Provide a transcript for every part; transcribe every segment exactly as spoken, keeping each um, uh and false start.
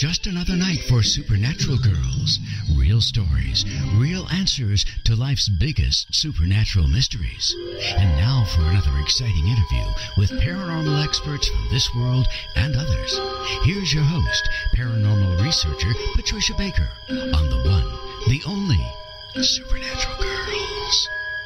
just another night for Supernatural Girls. Real stories, real answers to life's biggest supernatural mysteries. And now for another exciting interview with paranormal experts from this world and others. Here's your host, paranormal researcher Patricia Baker, on the one, the only Supernatural Girls.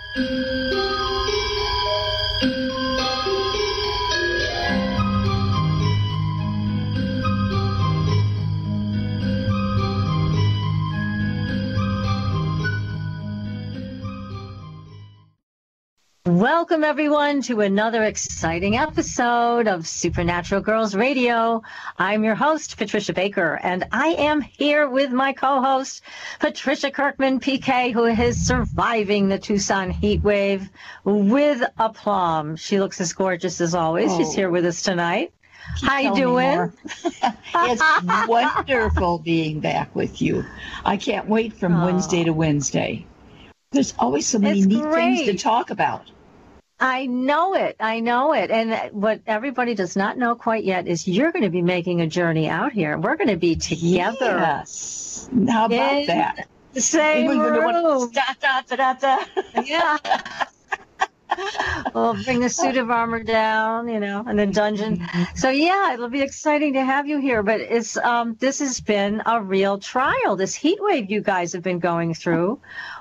Welcome, everyone, to another exciting episode of Supernatural Girls Radio. I'm your host, Patricia Baker, and I am here with my co-host, Patricia Kirkman, P K, who is surviving the Tucson heat wave with aplomb. She looks as gorgeous as always. Oh. She's here with us tonight. How you doing? It's wonderful being back with you. I can't wait from oh. Wednesday to Wednesday. There's always so many it's neat great. things to talk about. I know it. I know it. And what everybody does not know quite yet is you're going to be making a journey out here. We're going to be together. Yes. How about in that? The same room. Da, da, da, da, da. Yeah. We'll bring the suit of armor down, you know, and then dungeon. So yeah, it'll be exciting to have you here. But it's um, this has been a real trial. This heat wave you guys have been going through,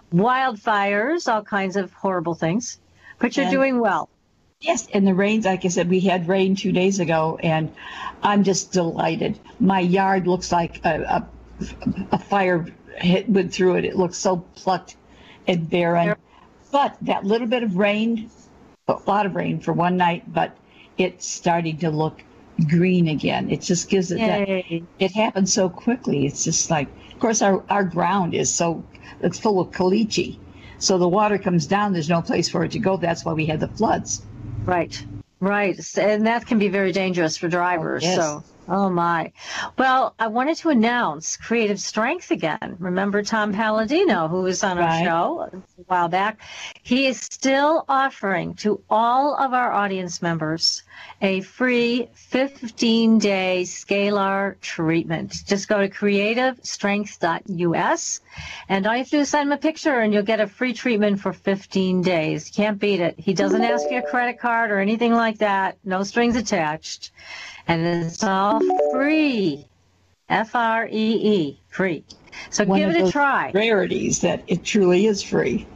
wildfires, all kinds of horrible things. But you're and, doing well. Yes, and the rains, like I said, we had rain two days ago, and I'm just delighted. My yard looks like a, a, a fire hit went through it. It looks so plucked and barren. But that little bit of rain, a lot of rain for one night, but it's starting to look green again. It just gives it Yay. that. It happens so quickly. It's just like, of course, our, our ground is so, it's full of caliche. So the water comes down, there's no place for it to go. That's why we had the floods. Right, right. And that can be very dangerous for drivers. Oh, yes. So, oh my. Well, I wanted to announce Creative Strength again. Remember Tom Palladino, who was on our right. show a while back? He is still offering to all of our audience members a free fifteen-day scalar treatment. Just go to creative strength dot U S, and all you have to do is send him a picture, and you'll get a free treatment for fifteen days. Can't beat it. He doesn't ask for your credit card or anything like that. No strings attached. And it's all free. F R E E, free. So One give of it a those try. Rarities that it truly is free.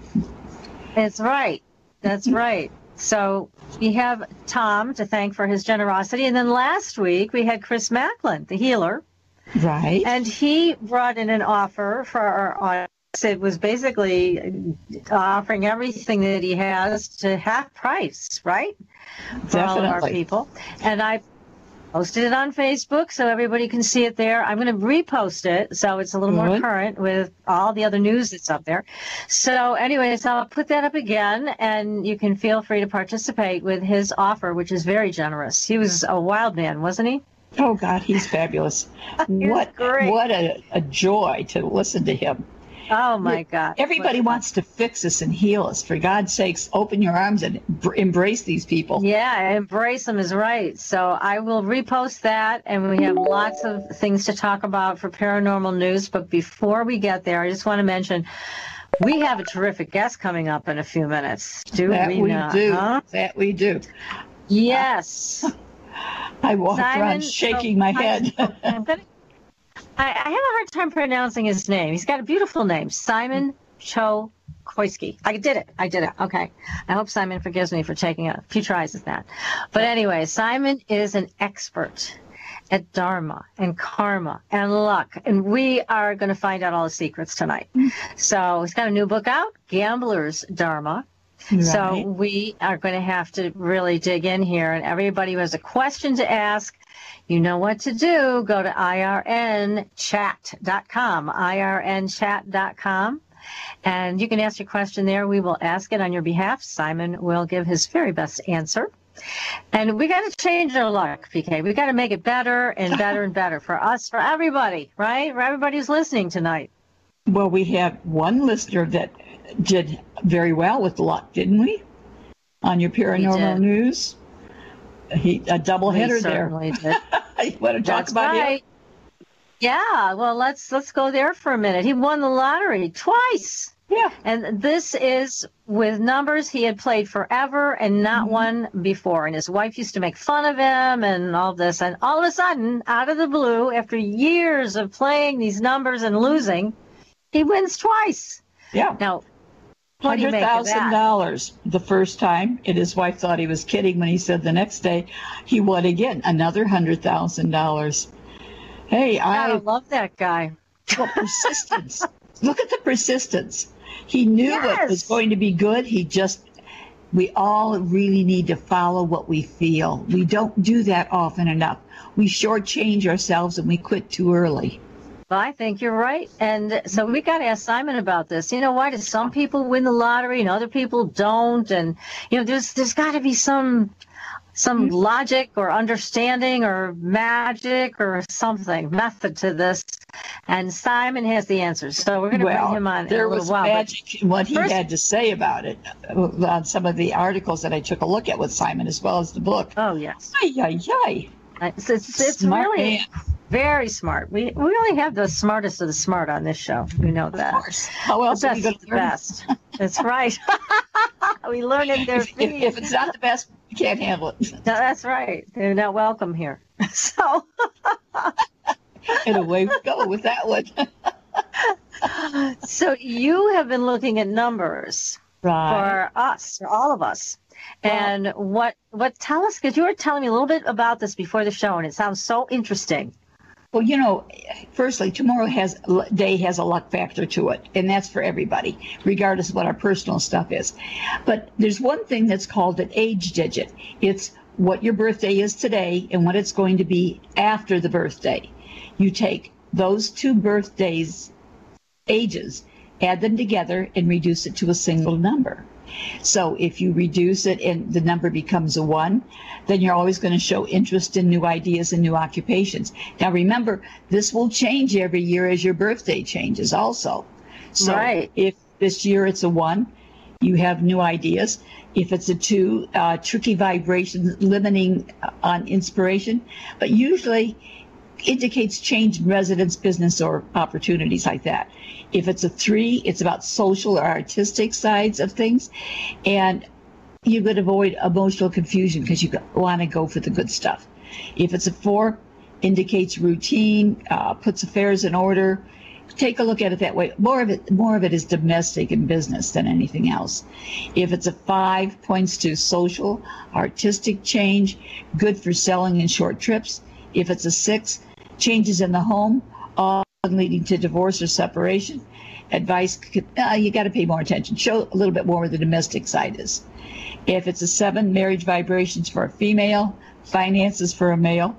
That's right. That's right. So we have Tom to thank for his generosity. And then last week we had Chris Macklin, the healer. Right. And he brought in an offer for our audience. It was basically offering everything that he has to half price, right? For Definitely. all of our people. And I posted it on Facebook so everybody can see it there. I'm going to repost it so it's a little Good. more current with all the other news that's up there. So anyways, I'll put that up again, and you can feel free to participate with his offer, which is very generous. He was a wild man, wasn't he? Oh, God, he's fabulous. what great. what a, a joy to listen to him. Oh, my God. Everybody What- wants to fix us and heal us. For God's sakes, open your arms and br- embrace these people. Yeah, embrace them is right. So I will repost that, and we have lots of things to talk about for paranormal news. But before we get there, I just want to mention we have a terrific guest coming up in a few minutes. Do that we, we not? do. Huh? That we do. Yes. I walked Simon, around shaking my head. I'm gonna, I, I have a hard time pronouncing his name. He's got a beautiful name, Simon Chokoisky. I did it. I did it. Okay. I hope Simon forgives me for taking a few tries at that. But anyway, Simon is an expert at Dharma and karma and luck. And we are going to find out all the secrets tonight. So he's got a new book out, Gambler's Dharma. Right. So we are going to have to really dig in here. And everybody who has a question to ask, you know what to do. Go to I R N chat dot com, I R N chat dot com. And you can ask your question there. We will ask it on your behalf. Simon will give his very best answer. And we got to change our luck, P K. We got to make it better and better and better for us, for everybody, right? For everybody who's listening tonight. Well, we have one listener that did very well with luck, didn't we? On your paranormal news. He a double hitter there. Certainly did. You want to talk That's about right. him? Yeah, well, let's let's go there for a minute. He won the lottery twice. Yeah. And this is with numbers he had played forever and not Mm-hmm. won before. And his wife used to make fun of him and all this. And all of a sudden, out of the blue, after years of playing these numbers and losing, he wins twice. Yeah. Now, what do you Hundred make of thousand that? dollars the first time, and his wife thought he was kidding when he said the next day he won again another hundred thousand dollars. Hey, I I love that guy. well, persistence. Look at the persistence. He knew what was Yes. going to be good. He just. We all really need to follow what we feel. We don't do that often enough. We shortchange ourselves and we quit too early. Well, I think you're right. And so we got to ask Simon about this. You know, why do some people win the lottery and other people don't? And, you know, there's there's got to be some some logic or understanding or magic or something, method to this. And Simon has the answers. So we're going to Well, bring him on in there a little was while. But magic in what he first- had to say about it uh, on some of the articles that I took a look at with Simon, as well as the book. Oh, yes. Ay, ay, ay. It's, it's, it's Smart really man. very smart. We, we only have the smartest of the smart on this show. You know that. Of course. How else The are we best going of to the learn? best. That's right. We learn in their If, if, feet. if it's not the best, we can't handle it. No, that's right. They're not welcome here. So, And away we go with that one. so you have been looking at numbers Right. for us, for all of us. And what what tell us? Because you were telling me a little bit about this before the show, and it sounds so interesting. Well, you know, firstly, tomorrow has day has a luck factor to it, and that's for everybody, regardless of what our personal stuff is. But there's one thing that's called an age digit. It's what your birthday is today and what it's going to be after the birthday. You take those two birthdays' ages, add them together, and reduce it to a single number. So if you reduce it and the number becomes a one, then you're always going to show interest in new ideas and new occupations. Now remember, this will change every year as your birthday changes also. So Right. if this year it's a one, you have new ideas. If it's a two, uh, tricky vibrations, limiting on inspiration, but usually indicates change in residence, business, or opportunities like that. If it's a three, it's about social or artistic sides of things. And you could avoid emotional confusion because you want to go for the good stuff. If it's a four, indicates routine, uh, puts affairs in order. Take a look at it that way. More of it, more of it is domestic and business than anything else. If it's a five, points to social, artistic change, good for selling and short trips. If it's a six, changes in the home, often leading to divorce or separation. Advice, uh, you got to pay more attention. Show a little bit more where the domestic side is. If it's a seven, marriage vibrations for a female, finances for a male.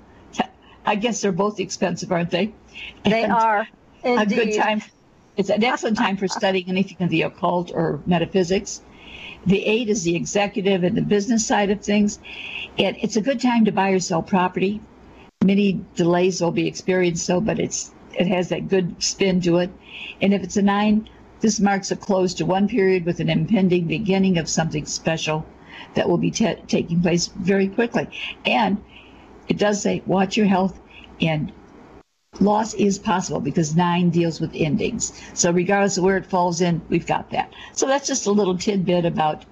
I guess they're both expensive, aren't they? They And are a indeed. good time. It's an excellent time for studying anything in the occult or metaphysics. The eight is the executive and the business side of things. And it's a good time to buy or sell property. Many delays will be experienced, though, but it's it has that good spin to it. And if it's a nine, this marks a close to one period with an impending beginning of something special that will be t- taking place very quickly. And it does say, watch your health, and loss is possible because nine deals with endings. So regardless of where it falls in, we've got that. So that's just a little tidbit about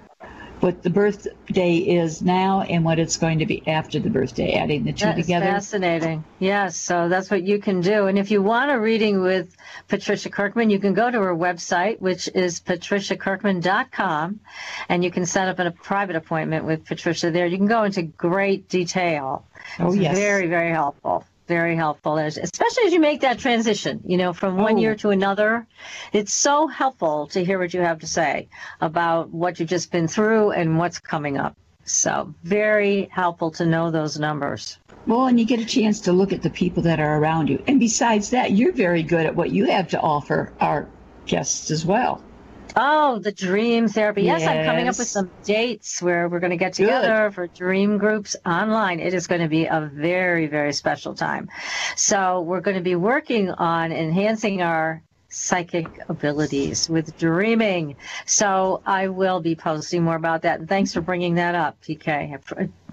what the birthday is now and what it's going to be after the birthday, adding the two That is together. fascinating. Yes, so that's what you can do. And if you want a reading with Patricia Kirkman, you can go to her website, which is patricia kirkman dot com, and you can set up a private appointment with Patricia there. You can go into great detail. Oh, It's yes. very, very helpful. Very helpful, as- especially as you make that transition, you know, from one Oh. year to another. It's so helpful to hear what you have to say about what you've just been through and what's coming up. So very helpful to know those numbers. Well, and you get a chance to look at the people that are around you. And besides that, you're very good at what you have to offer our guests as well. Oh, the dream therapy. Yes, I'm coming up with Yes. some dates where we're going to get Good. together for dream groups online. It is going to be a very, very special time. So we're going to be working on enhancing our psychic abilities with dreaming. So I will be posting more about that. And thanks for bringing that up, P K.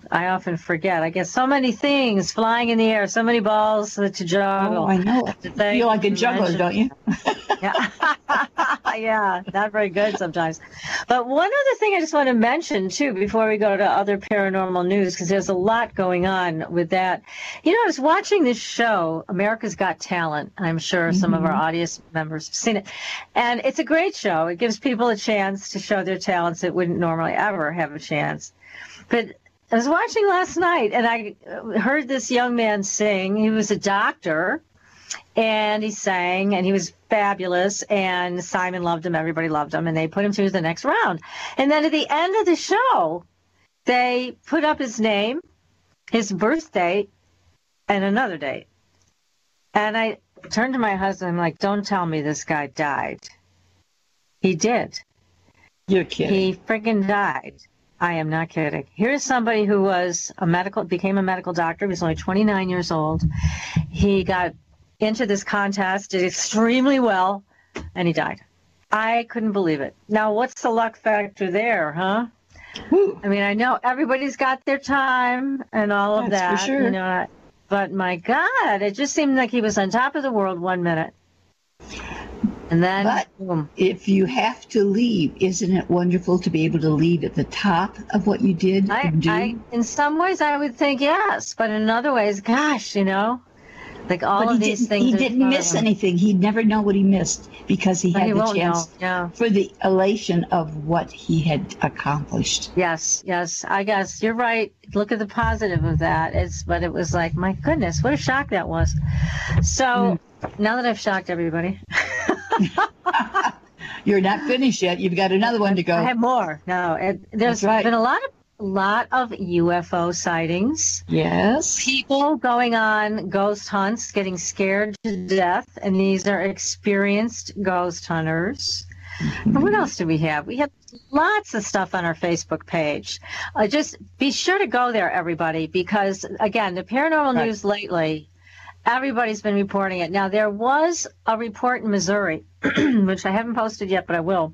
I often forget. I get so many things flying in the air, so many balls to juggle. Oh, I know. You feel like a juggler, don't you? Yeah. Yeah, not very good sometimes. But one other thing I just want to mention, too, before we go to other paranormal news, because there's a lot going on with that. You know, I was watching this show, America's Got Talent. I'm sure some mm-hmm. of our audience members have seen it. And it's a great show. It gives people a chance to show their talents that wouldn't normally ever have a chance. But I was watching last night, and I heard this young man sing. He was a doctor. And he sang, and he was fabulous, and Simon loved him, everybody loved him, and they put him through the next round. And then at the end of the show, they put up his name, his birth date, and another date. And I turned to my husband, I'm like, don't tell me this guy died. He did. You're kidding. He freaking died. I am not kidding. Here's somebody who was a medical, became a medical doctor. He was only twenty-nine years old. He got into this contest, did extremely well, and he died. I couldn't believe it. Now, what's the luck factor there, huh? Woo. I mean, I know everybody's got their time and all of That's that, for sure. you know, but my God, it just seemed like he was on top of the world one minute. And then, but boom. If you have to leave, isn't it wonderful to be able to leave at the top of what you did I, and do? I, in some ways, I would think yes, but in other ways, gosh, you know, like all but of he these didn't, things. He didn't miss anything. He'd never know what he missed because he But had he the won't chance know. Yeah. for the elation of what he had accomplished. Yes, yes, I guess you're right. Look at the positive of that. It's, but it was like, my goodness, what a shock that was. So mm. now that I've shocked everybody. You're not finished yet. You've got another one to go. I have more. No, it, there's right. been a lot of lot of U F O sightings. Yes. People going on ghost hunts, getting scared to death, and these are experienced ghost hunters. Mm-hmm. And what else do we have? We have lots of stuff on our Facebook page. Uh, just be sure to go there, everybody, because, again, the paranormal right. news lately, everybody's been reporting it. Now, there was a report in Missouri, which I haven't posted yet, but I will,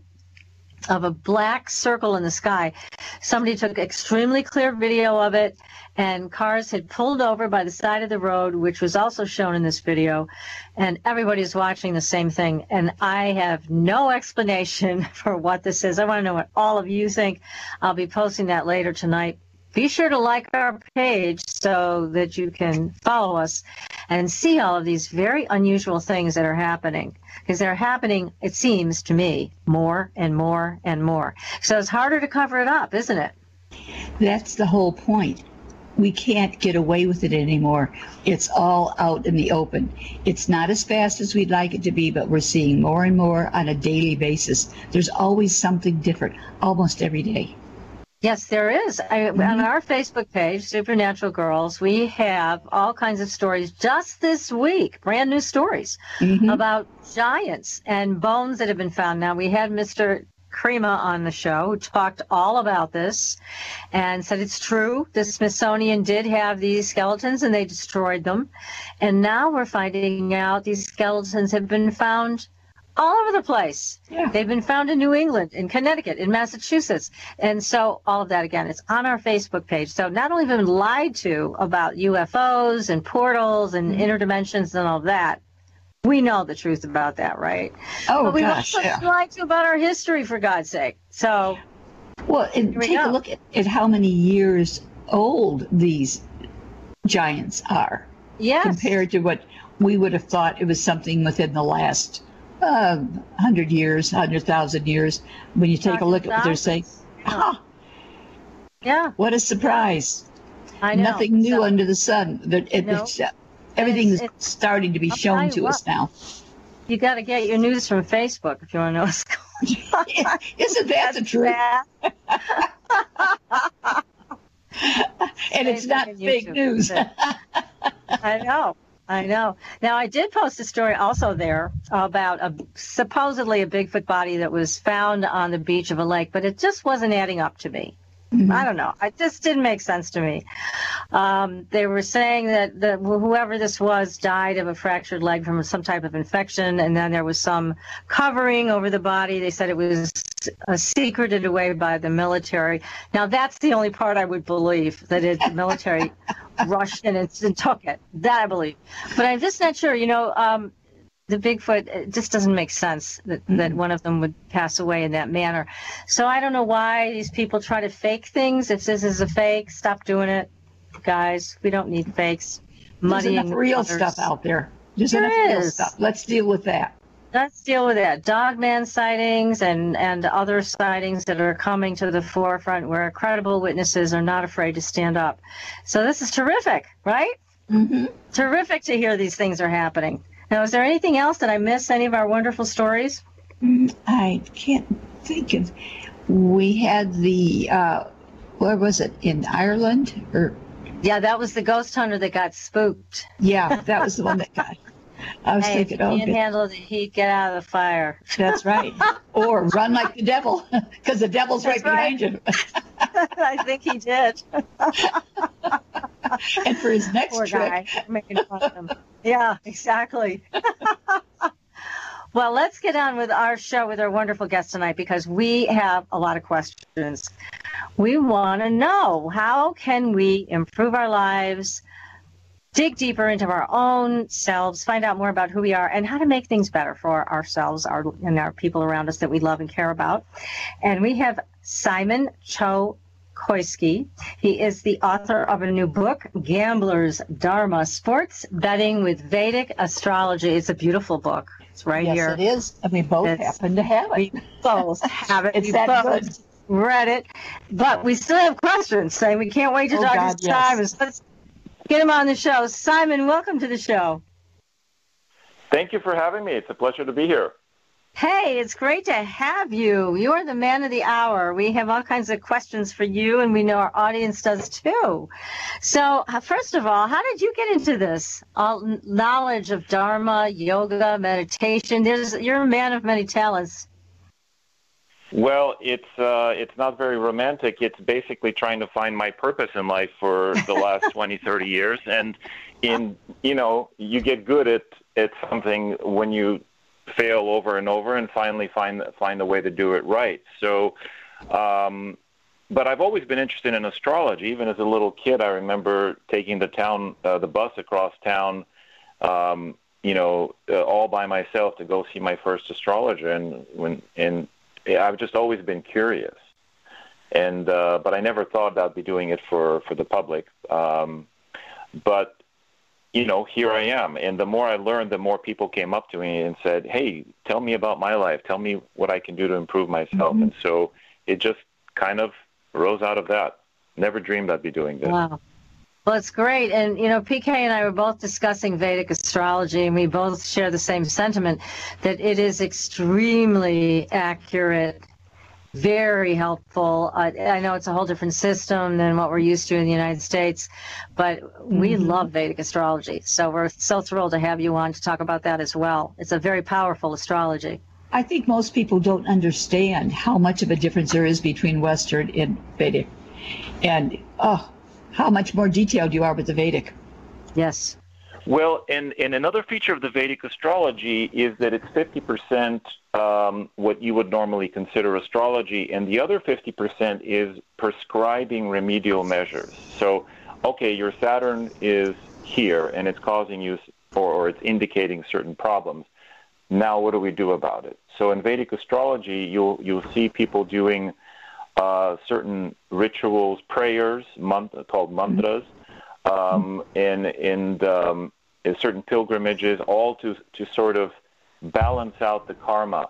of a black circle in the sky. Somebody took extremely clear video of it, and cars had pulled over by the side of the road, which was also shown in this video, and everybody's watching the same thing. And I have no explanation for what this is. I want to know what all of you think. I'll be posting that later tonight. Be sure to like our page so that you can follow us and see all of these very unusual things that are happening. Because they're happening, it seems to me, more and more and more. So it's harder to cover it up, isn't it? That's the whole point. We can't get away with it anymore. It's all out in the open. It's not as fast as we'd like it to be, but we're seeing more and more on a daily basis. There's always something different, almost every day. Yes, there is. I, mm-hmm. On our Facebook page, Supernatural Girls, we have all kinds of stories just this week, brand new stories mm-hmm. about giants and bones that have been found. Now, we had Mister Crema on the show who talked all about this and said it's true. The Smithsonian did have these skeletons and they destroyed them. And now we're finding out these skeletons have been found all over the place. Yeah. They've been found in New England, in Connecticut, in Massachusetts. And so all of that, again, it's on our Facebook page. So not only have we been lied to about U F Os and portals and mm-hmm. interdimensions and all of that, we know the truth about that, right? Oh, but we've gosh, also yeah. lied to about our history, for God's sake. So, well, and we take go. a look at, at how many years old these giants are. Yes. Compared to what we would have thought it was something within the last Uh, one hundred years, one hundred thousand years. When you take a look at what they're saying, ah, yeah, what a surprise. I know. Nothing new so, under the sun. It, it, no. it's, uh, everything's it's, it's, starting to be I'll shown to what, us now. You got to get your news from Facebook if you want to know what's going on. Isn't that the truth? And it's not fake news. I know. I know. Now, I did post a story also there about a supposedly a Bigfoot body that was found on the beach of a lake, but it just wasn't adding up to me. Mm-hmm. I don't know. It just didn't make sense to me. Um, they were saying that the, whoever this was died of a fractured leg from some type of infection, and then there was some covering over the body. They said it was uh, secreted away by the military. Now, that's the only part I would believe, that it, the military rushed in and, and took it. That I believe. But I'm just not sure. You know, um, the Bigfoot, it just doesn't make sense that, mm-hmm. that one of them would pass away in that manner. So I don't know why these people try to fake things. If this is a fake, stop doing it, guys. We don't need fakes. There's enough real others. stuff out there. There's there enough is. real stuff. Let's deal with that. Let's deal with that. Dogman sightings and, and other sightings that are coming to the forefront where credible witnesses are not afraid to stand up. So this is terrific, right? Mm-hmm. Terrific to hear these things are happening. Now, is there anything else that I missed? Any of our wonderful stories? I can't think of. We had the, uh, where was it, in Ireland? Or Yeah, that was the ghost hunter that got spooked. Yeah, that was the one that got. I was hey, thinking, if you oh, can't good. handle the heat, get out of the fire. That's right. Or run like the devil, because the devil's That's right, right behind you. I think he did. And for his next Poor trick. guy. Making fun of him. Yeah, exactly. Well, let's get on with our show with our wonderful guest tonight, because we have a lot of questions. We want to know, how can we improve our lives, dig deeper into our own selves, find out more about who we are, and how to make things better for ourselves our, and our people around us that we love and care about. And we have Simon Chokoisky. He is the author of a new book, Gambler's Dharma, Sports Betting with Vedic Astrology. It's a beautiful book. It's right yes, here. Yes, it is. And we both it's, happen to have it. We both have it. It's we that both good. read it. But we still have questions, so we can't wait to oh, talk God, to yes. Simon. So let's get him on the show. Simon, welcome to the show. Thank you for having me. It's a pleasure to be here. Hey, it's great to have you. You are the man of the hour. We have all kinds of questions for you, and we know our audience does too. So, uh, first of all, how did you get into this? All knowledge of Dharma, yoga, meditation. There's, you're a man of many talents. Well, it's uh, it's not very romantic. It's basically trying to find my purpose in life for the last twenty, thirty years. And in you know, you get good at, at something when you fail over and over and finally find find a way to do it right. So, um, but I've always been interested in astrology. Even as a little kid, I remember taking the town, uh, the bus across town, um, you know, uh, all by myself to go see my first astrologer. And when and I've just always been curious, and uh, but I never thought I'd be doing it for for the public. Um, but you know, here I am. And the more I learned, the more people came up to me and said, hey, tell me about my life. Tell me what I can do to improve myself. Mm-hmm. And so it just kind of rose out of that. Never dreamed I'd be doing this. Wow. Well, it's great. And, you know, P K and I were both discussing Vedic astrology, and we both share the same sentiment that it is extremely accurate, very helpful. Uh, I know it's a whole different system than what we're used to in the United States, but we mm-hmm. love Vedic astrology. So we're so thrilled to have you on to talk about that as well. It's a very powerful astrology. I think most people don't understand how much of a difference there is between Western and Vedic. And, oh, how much more detailed you are with the Vedic. Yes. Well, and, and another feature of the Vedic astrology is that it's fifty percent um, what you would normally consider astrology, and the other fifty percent is prescribing remedial measures. So, okay, your Saturn is here, and it's causing you, or, or it's indicating certain problems. Now, what do we do about it? So in Vedic astrology, you'll, you'll see people doing uh, certain rituals, prayers, mantra, called mantras, Um, and and um, certain pilgrimages, all to to sort of balance out the karma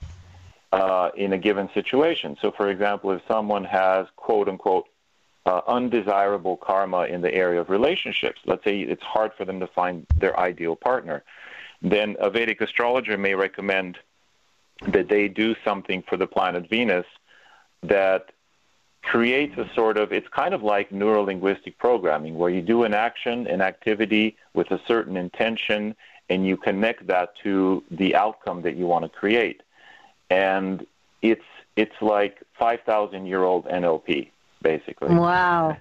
uh, in a given situation. So, for example, if someone has quote unquote uh, undesirable karma in the area of relationships, let's say it's hard for them to find their ideal partner, then a Vedic astrologer may recommend that they do something for the planet Venus that creates a sort of, it's kind of like neuro-linguistic programming, where you do an action, an activity with a certain intention, and you connect that to the outcome that you want to create. And it's it's like five thousand year old N L P, basically. Wow.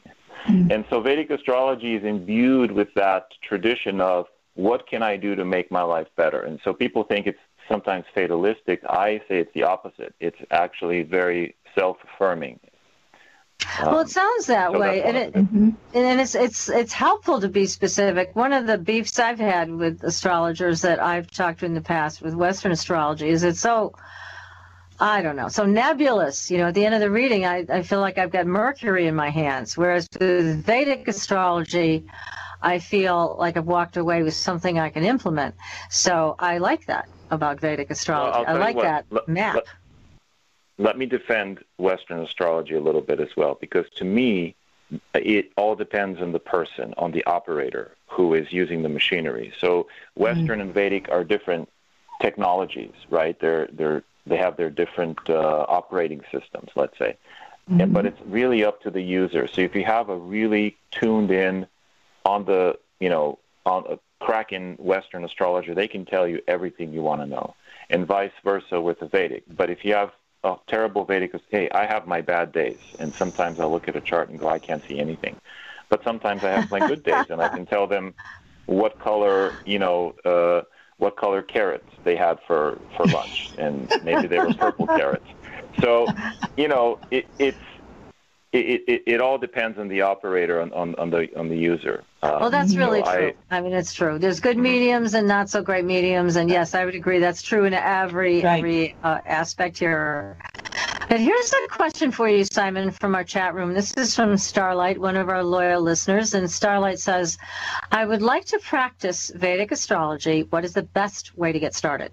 And so Vedic astrology is imbued with that tradition of what can I do to make my life better? And so people think it's sometimes fatalistic. I say it's the opposite. It's actually very self-affirming. Um, well, it sounds that so way, and it, Mm-hmm. and it's it's it's helpful to be specific. One of the beefs I've had with astrologers that I've talked to in the past with Western astrology is it's so, I don't know, so nebulous. You know, at the end of the reading, I, I feel like I've got Mercury in my hands, whereas with Vedic astrology, I feel like I've walked away with something I can implement. So I like that about Vedic astrology. Well, I like what, that let, map. Let, let me defend Western astrology a little bit as well, because to me, it all depends on the person, on the operator who is using the machinery. So Western mm-hmm. and Vedic are different technologies, right? They're they're they have their different uh, operating systems, let's say. Mm-hmm. And, but it's really up to the user. So if you have a really tuned in on the, you know, on a cracking Western astrologer, they can tell you everything you want to know, and vice versa with the Vedic. But if you have a terrible Vedic, hey, I have my bad days, and sometimes I'll look at a chart and go, I can't see anything. But sometimes I have my good days, and I can tell them what color, you know, uh, what color carrots they had for, for lunch, and maybe they were purple carrots. So, you know, it, it's it, it it all depends on the operator, on, on, on the on the user. Um, well, that's really so true. I, I mean, it's true. There's good mediums and not so great mediums, and yes, I would agree. That's true in every right. every uh, aspect here. And here's a question for you, Simon, from our chat room. This is from Starlight, one of our loyal listeners. And Starlight says, I would like to practice Vedic astrology. What is the best way to get started?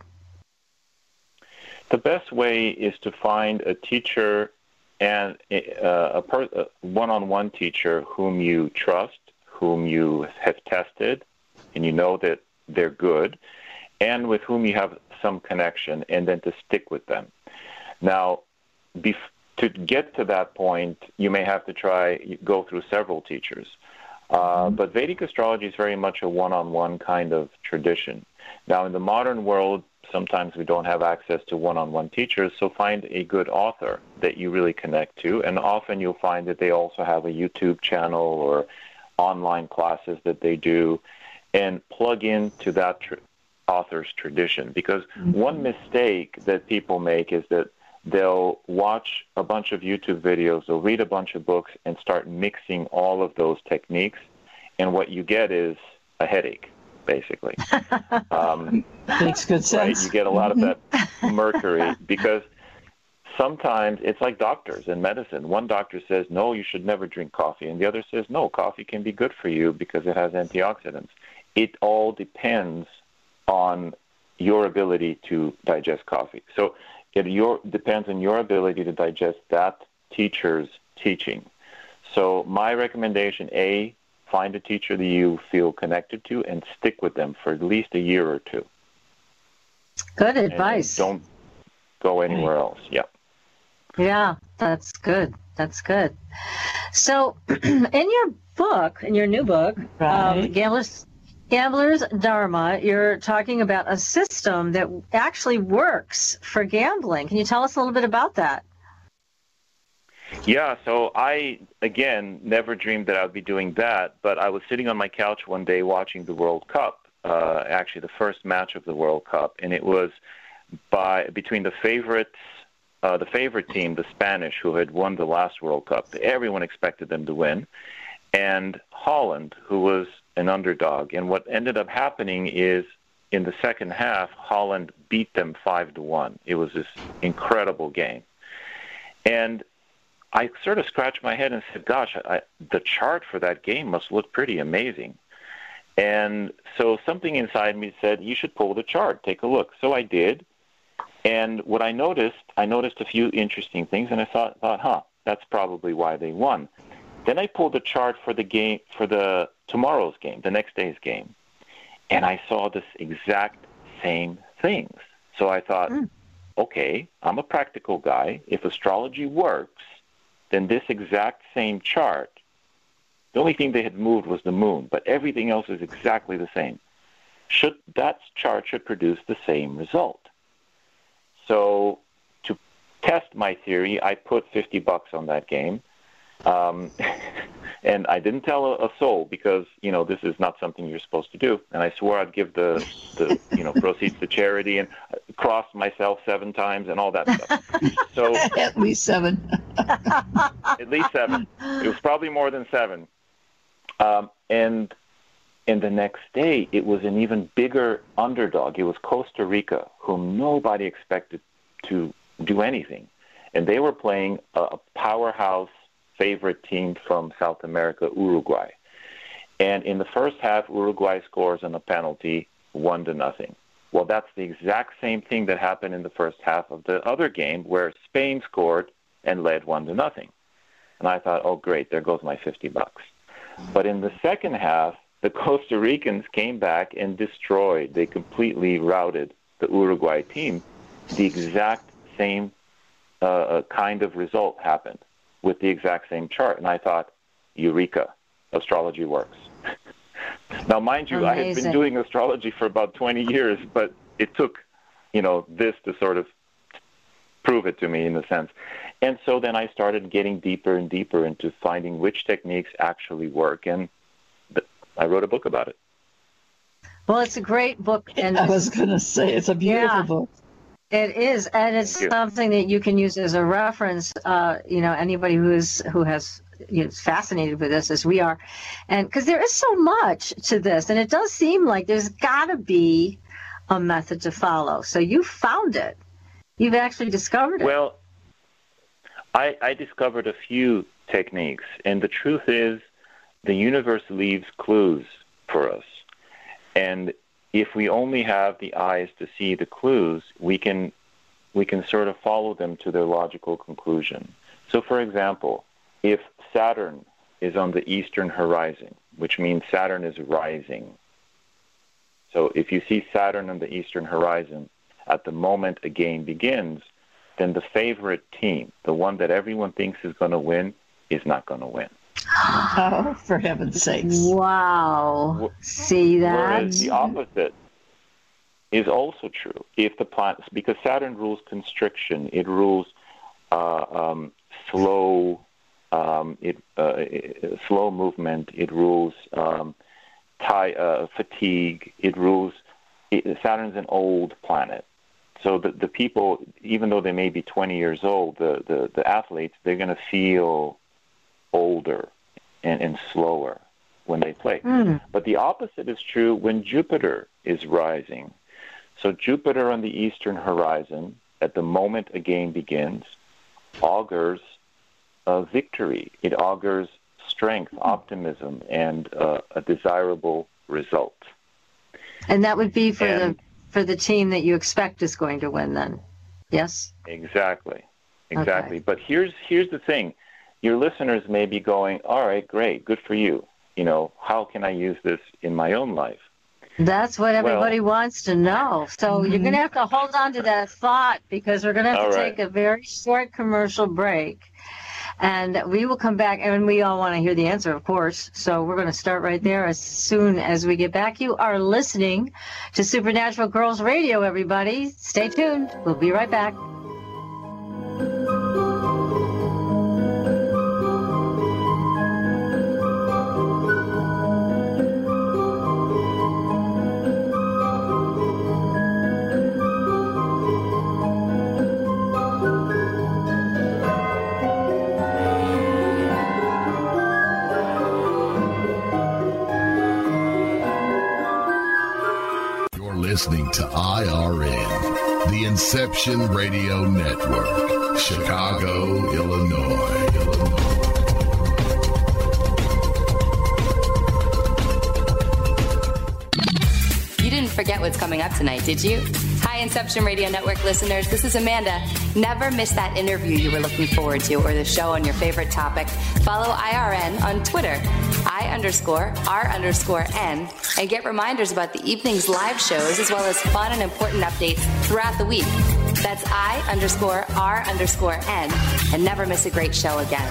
The best way is to find a teacher and uh, a per- a one-on-one teacher whom you trust, whom you have tested, and you know that they're good, and with whom you have some connection, and then to stick with them. Now, Bef- to get to that point, you may have to try, go through several teachers. Uh, but Vedic astrology is very much a one-on-one kind of tradition. Now, in the modern world, sometimes we don't have access to one-on-one teachers, so find a good author that you really connect to. And often you'll find that they also have a YouTube channel or online classes that they do, and plug into that tr- author's tradition. Because mm-hmm. one mistake that people make is that they'll watch a bunch of YouTube videos, they'll read a bunch of books, and start mixing all of those techniques, and what you get is a headache, basically. Um, Makes good sense. Right? You get a lot of that mercury, because sometimes it's like doctors and medicine. One doctor says, no, you should never drink coffee, and the other says, no, coffee can be good for you because it has antioxidants. It all depends on your ability to digest coffee. So It your, depends on your ability to digest that teacher's teaching. So my recommendation, A, find a teacher that you feel connected to and stick with them for at least a year or two. Good advice. And don't go anywhere else. Yeah. Yeah, that's good. That's good. So in your book, in your new book, right. um, Gamblers... Gambler's Dharma, you're talking about a system that actually works for gambling. Can you tell us a little bit about that? Yeah, so I, again, never dreamed that I would be doing that, but I was sitting on my couch one day watching the World Cup, uh, actually the first match of the World Cup, and it was by between the favorites, uh, the favorite team, the Spanish, who had won the last World Cup. Everyone expected them to win, and Holland, who was an underdog. And what ended up happening is in the second half, Holland beat them five to one. It was this incredible game. And I sort of scratched my head and said, gosh, I, the chart for that game must look pretty amazing. And so something inside me said, you should pull the chart, take a look. So I did. And what I noticed, I noticed a few interesting things, and I thought, thought huh, that's probably why they won. Then I pulled the chart for the game, for the tomorrow's game, the next day's game, and I saw this exact same things. So I thought, mm. okay, I'm a practical guy. If astrology works, then this exact same chart, the only thing they had moved was the moon, but everything else is exactly the same. Should that chart should produce the same result. So to test my theory, I put fifty bucks on that game. Um, and I didn't tell a, a soul because, you know, this is not something you're supposed to do. And I swore I'd give the, the you know, proceeds to charity. And crossed myself seven times and all that stuff. So at least seven. At least seven. It was probably more than seven. Um, and and the next day, it was an even bigger underdog. It was Costa Rica, whom nobody expected to do anything. And they were playing a powerhouse favorite team from South America, Uruguay. And in the first half, Uruguay scores on a penalty, one to nothing. Well, that's the exact same thing that happened in the first half of the other game where Spain scored and led one to nothing. And I thought, oh, great, there goes my fifty bucks. But in the second half, the Costa Ricans came back and destroyed. They completely routed the Uruguay team. The exact same uh, kind of result happened with the exact same chart. And I thought, eureka, astrology works. Now, mind you, Amazing. I had been doing astrology for about twenty years, but it took, you know, this to sort of prove it to me in a sense. And so then I started getting deeper and deeper into finding which techniques actually work, and th- I wrote a book about it. Well, it's a great book. And I was going to say, it's a beautiful yeah, book. It is, and it's something that you can use as a reference, uh, you know, anybody who is who has you know, is fascinated with this as we are. And because there is so much to this, and it does seem like there's got to be a method to follow. So you found it. You've actually discovered it. Well, I, I discovered a few techniques, and the truth is the universe leaves clues for us. And if we only have the eyes to see the clues, we can we can sort of follow them to their logical conclusion. So, for example, if Saturn is on the eastern horizon, which means Saturn is rising. So if you see Saturn on the eastern horizon, at the moment a game begins, then the favorite team, the one that everyone thinks is going to win, is not going to win. Oh, for heaven's sakes. Wow. See that? Whereas the opposite is also true. If the planets, because Saturn rules constriction, it rules uh, um, slow Um, it, uh, it, slow movement, it rules um, tie, uh, fatigue, it rules, it, Saturn's an old planet. So the, the people, even though they may be twenty years old, the, the, the athletes, they're going to feel older and, and slower when they play. Mm. But the opposite is true when Jupiter is rising. So Jupiter on the eastern horizon, at the moment a game begins, augurs Uh, victory. It augurs strength, optimism, and uh, a desirable result. And that would be for and, the for the team that you expect is going to win, then. Yes. Exactly. Exactly. Okay. But here's here's the thing: your listeners may be going, "All right, great, good for you. You know, how can I use this in my own life?" That's what everybody well, wants to know. So mm-hmm. you're going to have to hold on to that thought, because we're going to have to right. take a very short commercial break. And we will come back, and we all want to hear the answer, of course. So we're going to start right there as soon as we get back. You are listening to Supernatural Girls Radio, everybody. Stay tuned. We'll be right back. Listening to I R N, the Inception Radio Network, Chicago, Illinois. Illinois. You didn't forget what's coming up tonight, did you? Hi, Inception Radio Network listeners. This is Amanda. Never miss that interview you were looking forward to or the show on your favorite topic. Follow I R N on Twitter, I underscore R underscore N, and get reminders about the evening's live shows as well as fun and important updates throughout the week. That's I underscore R underscore N, and never miss a great show again.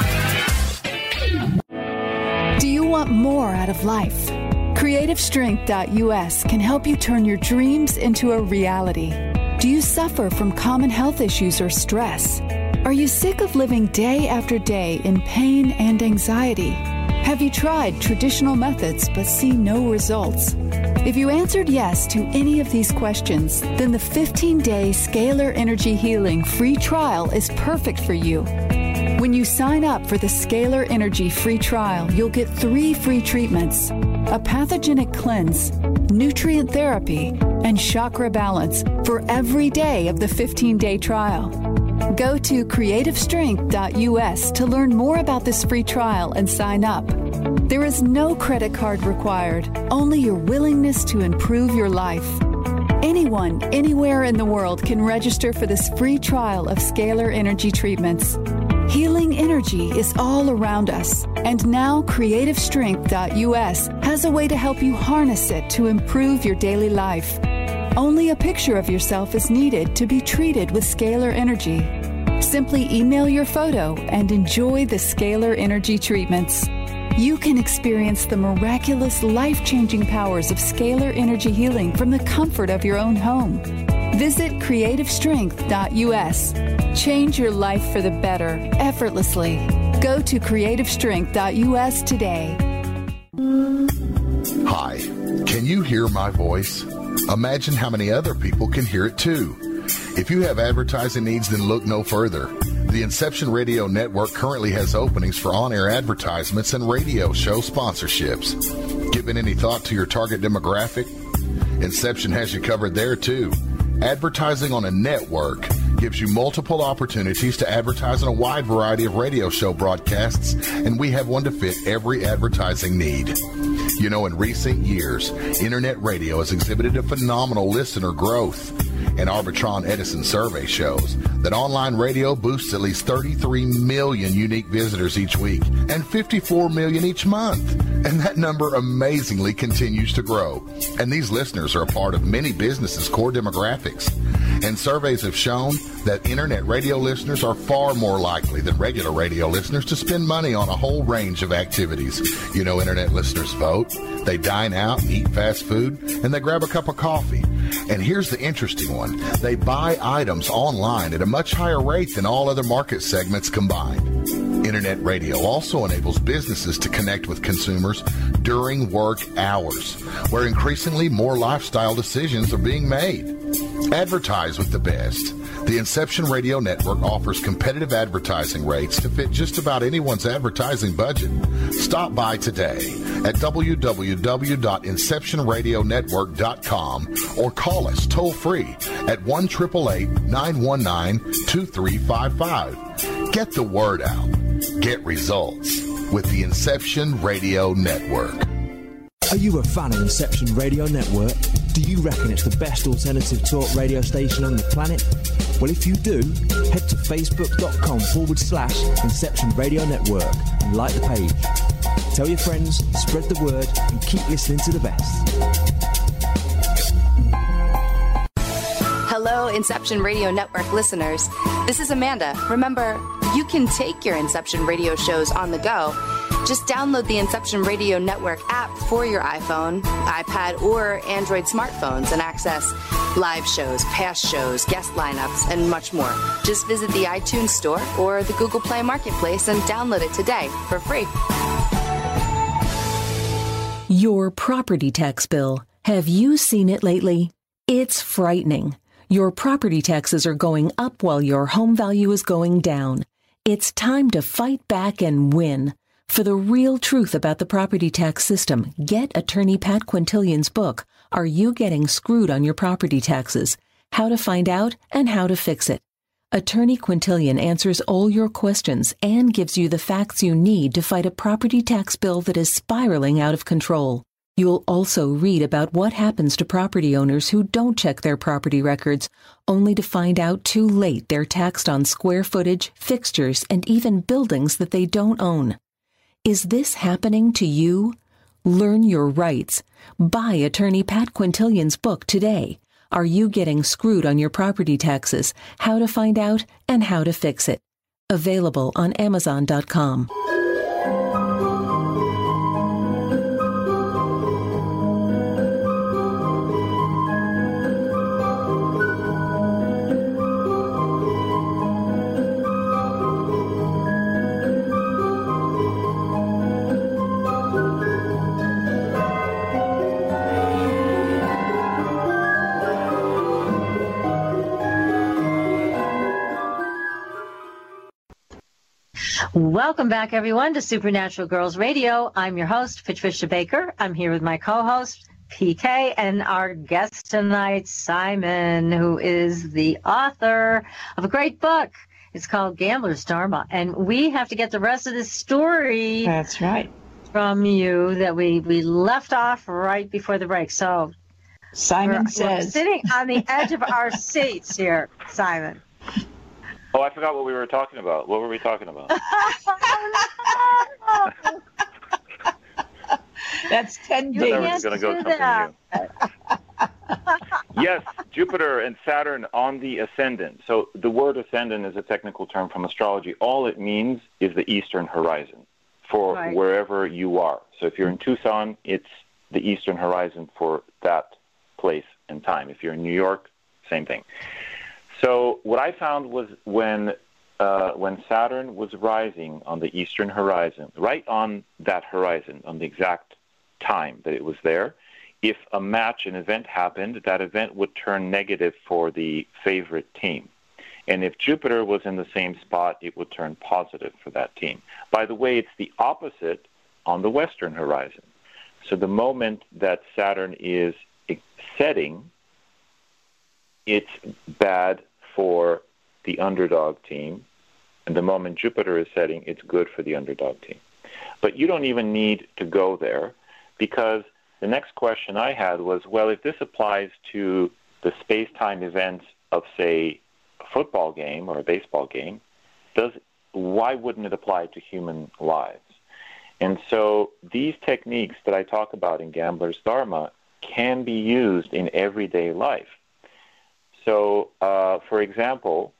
Do you want more out of life? Creative Strength dot U S can help you turn your dreams into a reality. Do you suffer from common health issues or stress? Are you sick of living day after day in pain and anxiety? Have you tried traditional methods but see no results? If you answered yes to any of these questions, then the fifteen-day Scalar Energy Healing free trial is perfect for you. When you sign up for the Scalar Energy free trial, you'll get three free treatments: a pathogenic cleanse, nutrient therapy, and chakra balance for every day of the fifteen-day trial. Go to creative strength dot U S to learn more about this free trial and sign up. There is no credit card required, only your willingness to improve your life. Anyone, anywhere in the world can register for this free trial of Scalar Energy treatments. Healing energy is all around us, and now creative strength dot U S has a way to help you harness it to improve your daily life. Only a picture of yourself is needed to be treated with Scalar Energy. Simply email your photo and enjoy the Scalar Energy treatments. You can experience the miraculous, life-changing powers of Scalar Energy Healing from the comfort of your own home. Visit creative strength dot U S. Change your life for the better, effortlessly. Go to creative strength dot U S today. Hi, can you hear my voice? Imagine how many other people can hear it too. If you have advertising needs, then look no further. The Inception Radio Network currently has openings for on-air advertisements and radio show sponsorships. Given any thought to your target demographic? Inception has you covered there too. Advertising on a network gives you multiple opportunities to advertise on a wide variety of radio show broadcasts, and we have one to fit every advertising need. You know, in recent years, internet radio has exhibited a phenomenal listener growth. An Arbitron Edison survey shows that online radio boosts at least thirty-three million unique visitors each week and fifty-four million each month. And that number amazingly continues to grow. And these listeners are a part of many businesses' core demographics. And surveys have shown that internet radio listeners are far more likely than regular radio listeners to spend money on a whole range of activities. You know, internet listeners vote, they dine out and eat fast food, and they grab a cup of coffee. And here's the interesting one. They buy items online at a much higher rate than all other market segments combined. Internet radio also enables businesses to connect with consumers during work hours, where increasingly more lifestyle decisions are being made. Advertise with the best. The Inception Radio Network offers competitive advertising rates to fit just about anyone's advertising budget. Stop by today at w w w dot inception radio network dot com or call us toll-free at one eight eight eight, nine one nine, two three five five. Get the word out. Get results with the Inception Radio Network. Are you a fan of Inception Radio Network? Do you reckon it's the best alternative talk radio station on the planet? Well, if you do, head to facebook.com forward slash Inception Radio Network and like the page. Tell your friends, spread the word, and keep listening to the best. Hello, Inception Radio Network listeners. This is Amanda. Remember, you can take your Inception Radio shows on the go. Just download the Inception Radio Network app for your iPhone, iPad, or Android smartphones and access live shows, past shows, guest lineups, and much more. Just visit the iTunes Store or the Google Play Marketplace and download it today for free. Your property tax bill. Have you seen it lately? It's frightening. Your property taxes are going up while your home value is going down. It's time to fight back and win. For the real truth about the property tax system, get attorney Pat Quintilian's book, Are You Getting Screwed on Your Property Taxes? How to Find Out and How to Fix It. Attorney Quintilian answers all your questions and gives you the facts you need to fight a property tax bill that is spiraling out of control. You'll also read about what happens to property owners who don't check their property records, only to find out too late they're taxed on square footage, fixtures, and even buildings that they don't own. Is this happening to you? Learn your rights. Buy attorney Pat Quintilian's book today. Are You Getting Screwed on Your Property Taxes? How to Find Out and How to Fix It. Available on amazon dot com. Welcome back, everyone, to Supernatural Girls Radio. I'm your host, Patricia Baker. I'm here with my co-host, P K, and our guest tonight, Simon, who is the author of a great book. It's called Gambler's Dharma. And we have to get the rest of this story. That's right. From you that we, we left off right before the break. So Simon we're, says. We're sitting on the edge of our seats here, Simon. Oh, I forgot what we were talking about. What were we talking about? That's ten You days. I was going to go do something that. new. Yes, Jupiter and Saturn on the ascendant. So the word ascendant is a technical term from astrology. All it means is the eastern horizon for Right. wherever you are. So if you're in Tucson, it's the eastern horizon for that place and time. If you're in New York, same thing. So what I found was when uh, when Saturn was rising on the eastern horizon, right on that horizon, on the exact time that it was there, if a match, an event happened, that event would turn negative for the favorite team. And if Jupiter was in the same spot, it would turn positive for that team. By the way, it's the opposite on the western horizon. So the moment that Saturn is setting, it's bad for the underdog team. And the moment Jupiter is setting, it's good for the underdog team. But you don't even need to go there, because the next question I had was, well, if this applies to the space-time events of, say, a football game or a baseball game, does why wouldn't it apply to human lives? And so these techniques that I talk about in Gambler's Dharma can be used in everyday life. So, uh, for example,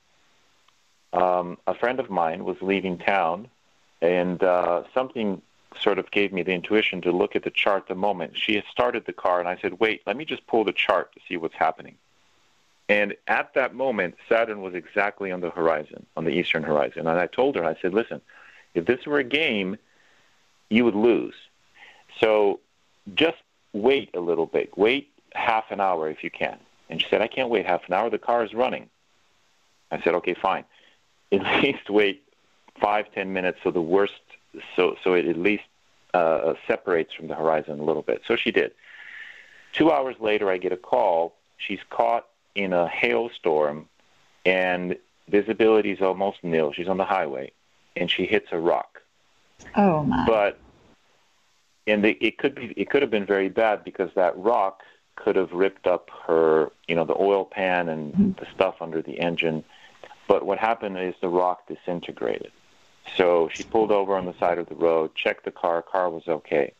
um, a friend of mine was leaving town, and uh, something sort of gave me the intuition to look at the chart the moment. She had started the car, and I said, wait, let me just pull the chart to see what's happening. And at that moment, Saturn was exactly on the horizon, on the eastern horizon. And I told her, I said, listen, if this were a game, you would lose. So just wait a little bit. Wait half an hour if you can. And she said, I can't wait half an hour. The car is running. I said, okay, fine. At least wait five, ten minutes so the worst, so so it at least uh, separates from the horizon a little bit. So she did. Two hours later, I get a call. She's caught in a hailstorm, and visibility is almost nil. She's on the highway, and she hits a rock. Oh my! But and the, it could be it could have been very bad, because that rock could have ripped up her, you know, the oil pan and mm-hmm. the stuff under the engine. But what happened is the rock disintegrated. So she pulled over on the side of the road, checked the car, car was okay.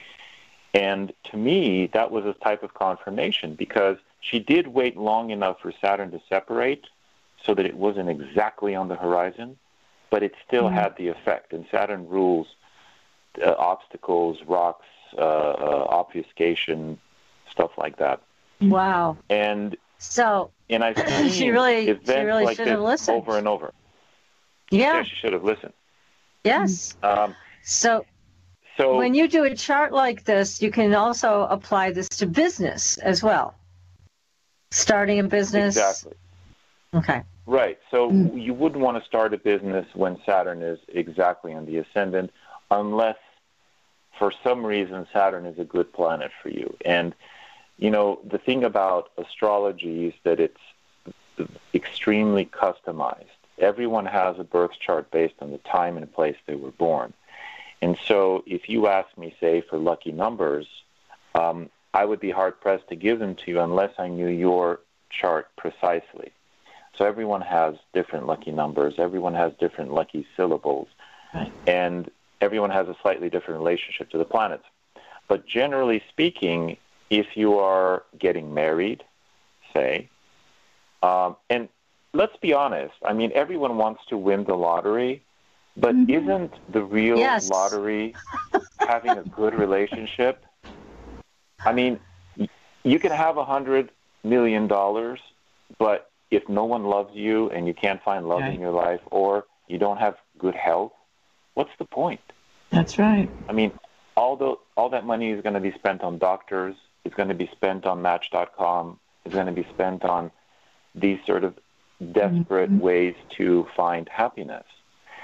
And to me, that was a type of confirmation, because she did wait long enough for Saturn to separate so that it wasn't exactly on the horizon, but it still mm-hmm. had the effect. And Saturn rules uh, obstacles, rocks, uh, uh, obfuscation, stuff like that. Wow. And so and I've seen she really, events she really like should have this listened. over and over. Yeah. Yeah, she should have listened. Yes. Um, so, so when you do a chart like this, you can also apply this to business as well. Starting a business. Exactly. Okay. Right. So mm. you wouldn't want to start a business when Saturn is exactly on the ascendant, unless for some reason Saturn is a good planet for you. And, you know, the thing about astrology is that it's extremely customized. Everyone has a birth chart based on the time and place they were born. And so if you ask me, say, for lucky numbers, um, I would be hard-pressed to give them to you unless I knew your chart precisely. So everyone has different lucky numbers. Everyone has different lucky syllables. Right. And everyone has a slightly different relationship to the planets. But generally speaking, if you are getting married, say, um, and let's be honest, I mean, everyone wants to win the lottery, but mm-hmm. isn't the real yes. lottery having a good relationship? I mean, you can have a hundred million dollars, but if no one loves you and you can't find love right. in your life, or you don't have good health, what's the point? That's right. I mean, all the all that money is going to be spent on doctors. It's going to be spent on Match dot com. It's going to be spent on these sort of desperate mm-hmm. ways to find happiness.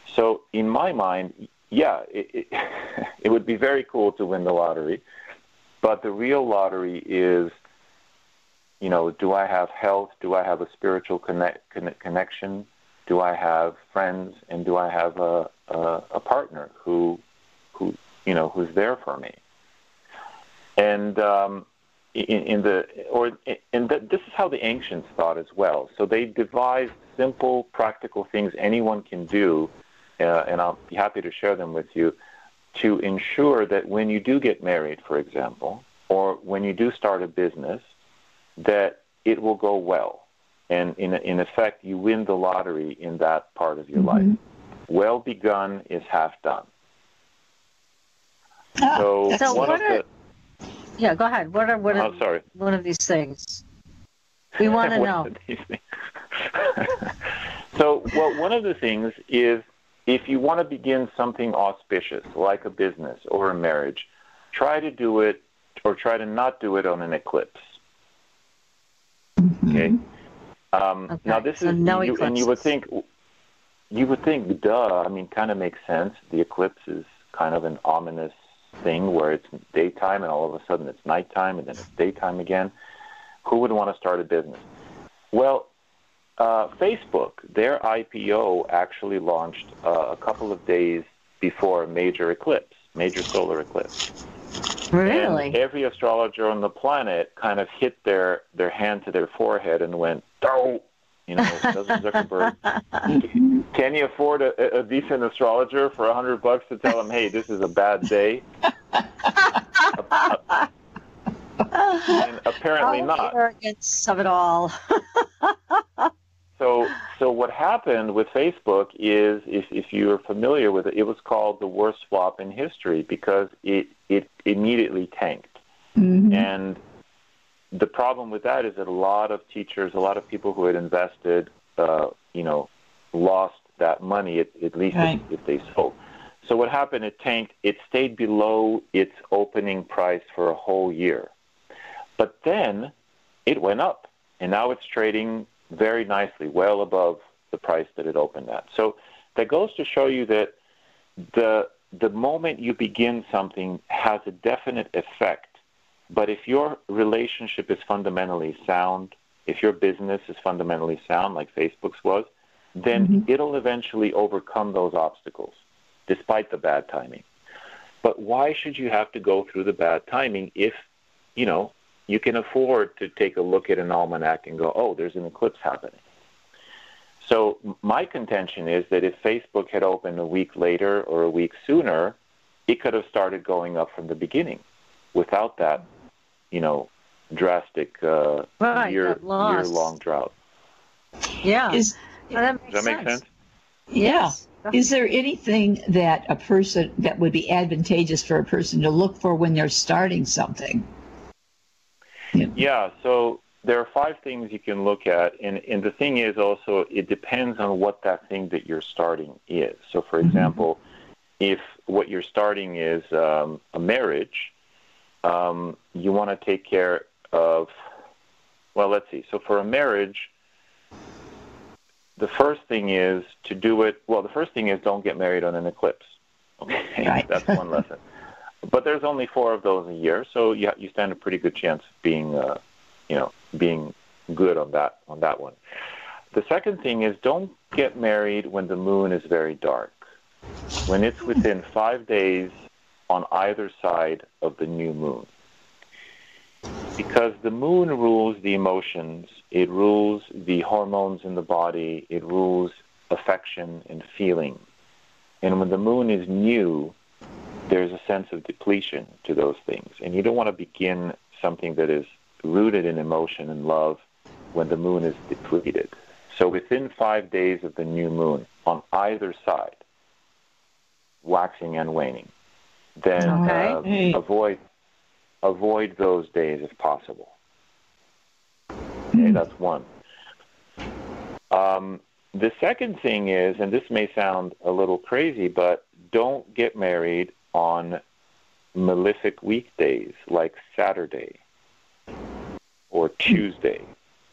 So in my mind, yeah, it, it, it would be very cool to win the lottery, but the real lottery is, you know, do I have health? Do I have a spiritual connect, connect, connection? Do I have friends? And do I have a, a, a partner who, who, you know, who's there for me? And um, in, in the, or, and the, this is how the ancients thought as well. So they devised simple, practical things anyone can do, uh, and I'll be happy to share them with you, to ensure that when you do get married, for example, or when you do start a business, that it will go well. And in, in effect, you win the lottery in that part of your mm-hmm. life. Well begun is half done. Ah, so, so one what of are, the... Yeah, go ahead. What are, what are oh, sorry. one of these things? We want to know. So, well, one of the things is if you want to begin something auspicious, like a business or a marriage, try to do it or try to not do it on an eclipse. Mm-hmm. Okay. Um, okay. Now this so is, no you, and you would think, you would think, duh. I mean, kind of makes sense. The eclipse is kind of an ominous thing where it's daytime and all of a sudden it's nighttime and then it's daytime again. Who would want to start a business? Well, uh, Facebook, their I P O actually launched uh, a couple of days before a major eclipse, major solar eclipse. Really? And every astrologer on the planet kind of hit their, their hand to their forehead and went, oh, you know, Zuckerberg, can you afford a, a decent astrologer for a hundred bucks to tell him, hey, this is a bad day? And apparently oh, not. The arrogance of it all. So, so what happened with Facebook is, if, if you're familiar with it, it was called the worst flop in history because it, it immediately tanked. Mm-hmm. And the problem with that is that a lot of teachers, a lot of people who had invested, uh, you know, lost that money, at, at least right. if, if they sold. So what happened, it tanked. It stayed below its opening price for a whole year. But then it went up, and now it's trading very nicely, well above the price that it opened at. So that goes to show you that the the moment you begin something has a definite effect. But if your relationship is fundamentally sound, if your business is fundamentally sound, like Facebook's was, then mm-hmm. it'll eventually overcome those obstacles, despite the bad timing. But why should you have to go through the bad timing if, you know, you can afford to take a look at an almanac and go, oh, there's an eclipse happening. So my contention is that if Facebook had opened a week later or a week sooner, it could have started going up from the beginning without that, you know, drastic uh, right, year, year-long drought. Yeah. Is, well, that makes Does that sense. make sense? Yeah. Is there anything that a person, that would be advantageous for a person to look for when they're starting something? Yeah, yeah so there are five things you can look at, and, and the thing is also it depends on what that thing that you're starting is. So, for example, mm-hmm. if what you're starting is um, a marriage, um, you want to take care of, well, let's see. So for a marriage, the first thing is to do it, well, the first thing is don't get married on an eclipse. Okay, right. That's one lesson. But there's only four of those a year, so you you stand a pretty good chance of being, uh, you know, being good on that on that one. The second thing is don't get married when the moon is very dark. When it's within five days on either side of the new moon, because the moon rules the emotions, it rules the hormones in the body, it rules affection and feeling, and when the moon is new, there's a sense of depletion to those things. And you don't want to begin something that is rooted in emotion and love when the moon is depleted. So within five days of the new moon, on either side, waxing and waning, then okay. uh, hey. avoid avoid those days if possible. Okay, that's one. Um, the second thing is, and this may sound a little crazy, but don't get married on malefic weekdays like Saturday or Tuesday.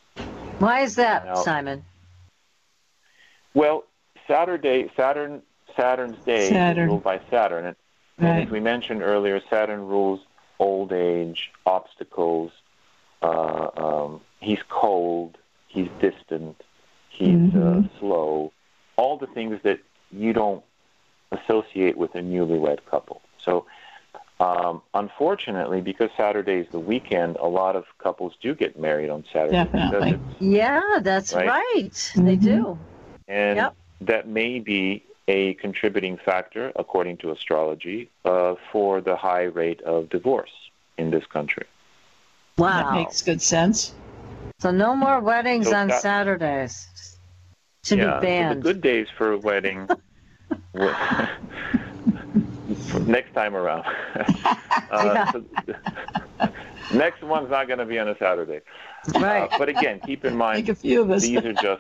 Why is that, now, Simon? Well, Saturday, Saturn, Saturn's day Saturn. is ruled by Saturn. And, Right. and as we mentioned earlier, Saturn rules old age, obstacles. Uh, um, he's cold. He's distant. He's Mm-hmm. uh, slow. All the things that you don't associate with a newlywed couple. So, um, unfortunately, because Saturday is the weekend, a lot of couples do get married on Saturday. Definitely. because it's- Yeah, that's Right. right. They Mhm. do. And Yep. that may be a contributing factor, according to astrology, uh, for the high rate of divorce in this country. Wow. That makes good sense. So no more weddings So on that- Saturdays. Should yeah, be banned. so the good days for a wedding wa- next time around. uh, so next one's not going to be on a Saturday. Right. Uh, but again, keep in mind, Like a few of us. these are just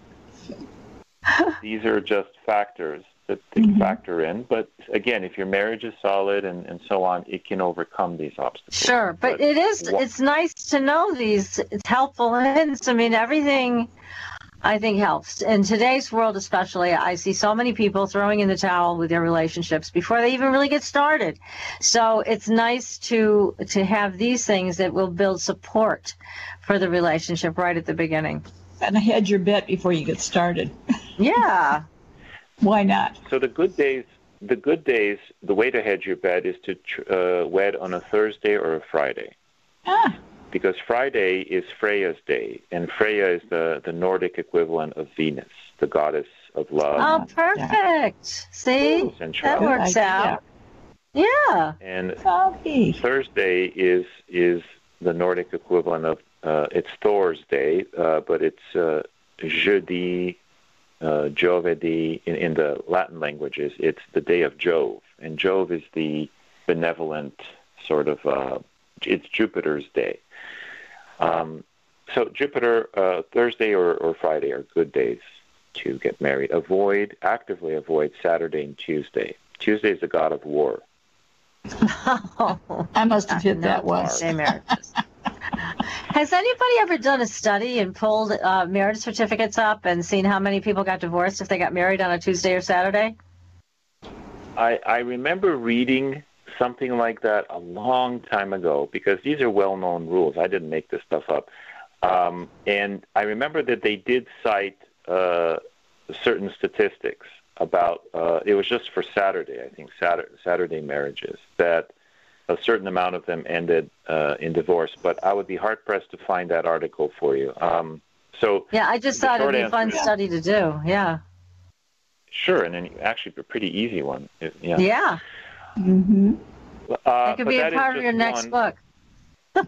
these are just factors that they Mhm. factor in. But again, if your marriage is solid and, and so on, it can overcome these obstacles. Sure, but it is, wha- it's nice to know these it's helpful hints. I mean, everything I think helps. In today's world especially, I see so many people throwing in the towel with their relationships before they even really get started. So it's nice to to have these things that will build support for the relationship right at the beginning. And hedge your bet before you get started. Yeah. Why not? So the good days, the good days, the way to hedge your bet is to tr- uh, wed on a Thursday or a Friday, Ah, because Friday is Freya's day, and Freya is the, the Nordic equivalent of Venus, the goddess of love Oh, perfect. See? and That sensuality. works idea. out. Yeah. And Coffee. Thursday is is the Nordic equivalent of uh, it's Thor's day, uh, but it's uh, jeudi, uh, Jovedi in, in the Latin languages. It's the day of Jove, and Jove is the benevolent sort of. Uh, it's Jupiter's day. Um, so Jupiter, uh, Thursday or, or Friday are good days to get married. Avoid actively avoid Saturday and Tuesday. Tuesday is the god of war. I must have hit No, that once. same marriages. Has anybody ever done a study and pulled uh, marriage certificates up and seen how many people got divorced if they got married on a Tuesday or Saturday? I, I remember reading something like that a long time ago, because these are well-known rules. I didn't make this stuff up. Um, and I remember that they did cite uh, certain statistics about, uh, it was just for Saturday, I think, Saturday, Saturday marriages, that a certain amount of them ended uh, in divorce. But I would be hard-pressed to find that article for you. Um, so Yeah, I just the thought it'd short be a fun answer is- study to do. Yeah. Sure, and then actually a pretty easy one. Yeah. Yeah. Mm-hmm. Uh, It could but be a that is part of just your next one- book.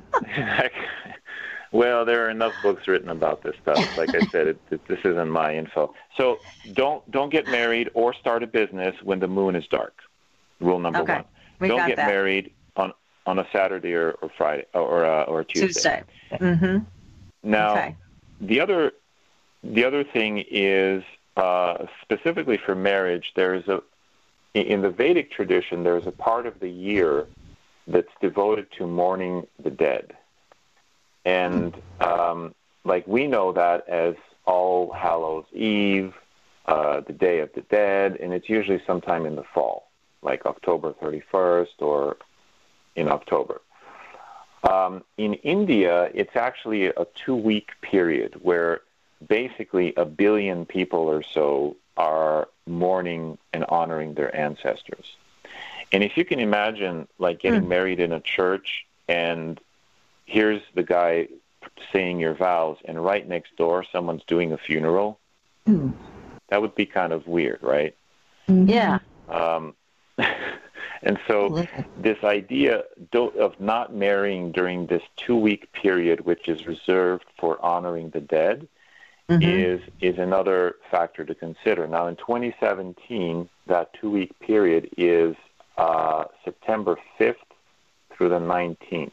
Well, there are enough books written about this stuff. Like I said, it, it, this isn't my info. So don't don't get married or start a business when the moon is dark. Rule number Okay, one. we don't got get that. married on on a Saturday or, or Friday or uh, or Tuesday. Tuesday. Mm-hmm. Now, Okay. the other the other thing is uh, specifically for marriage. There's a in the Vedic tradition. There's a part of the year that's devoted to mourning the dead. And um, like we know that as All Hallows Eve, uh, the Day of the Dead, and it's usually sometime in the fall, like October thirty-first or in October. Um, in India, it's actually a two-week period where basically a billion people or so are mourning and honoring their ancestors. And if you can imagine, like, getting Mm. married in a church, and here's the guy saying your vows, and right next door someone's doing a funeral, Mm. that would be kind of weird, right? Yeah. Um, and so this idea do- of not marrying during this two-week period, which is reserved for honoring the dead, Mhm. is is another factor to consider. Now, in twenty seventeen, that two-week period is uh, September fifth through the nineteenth.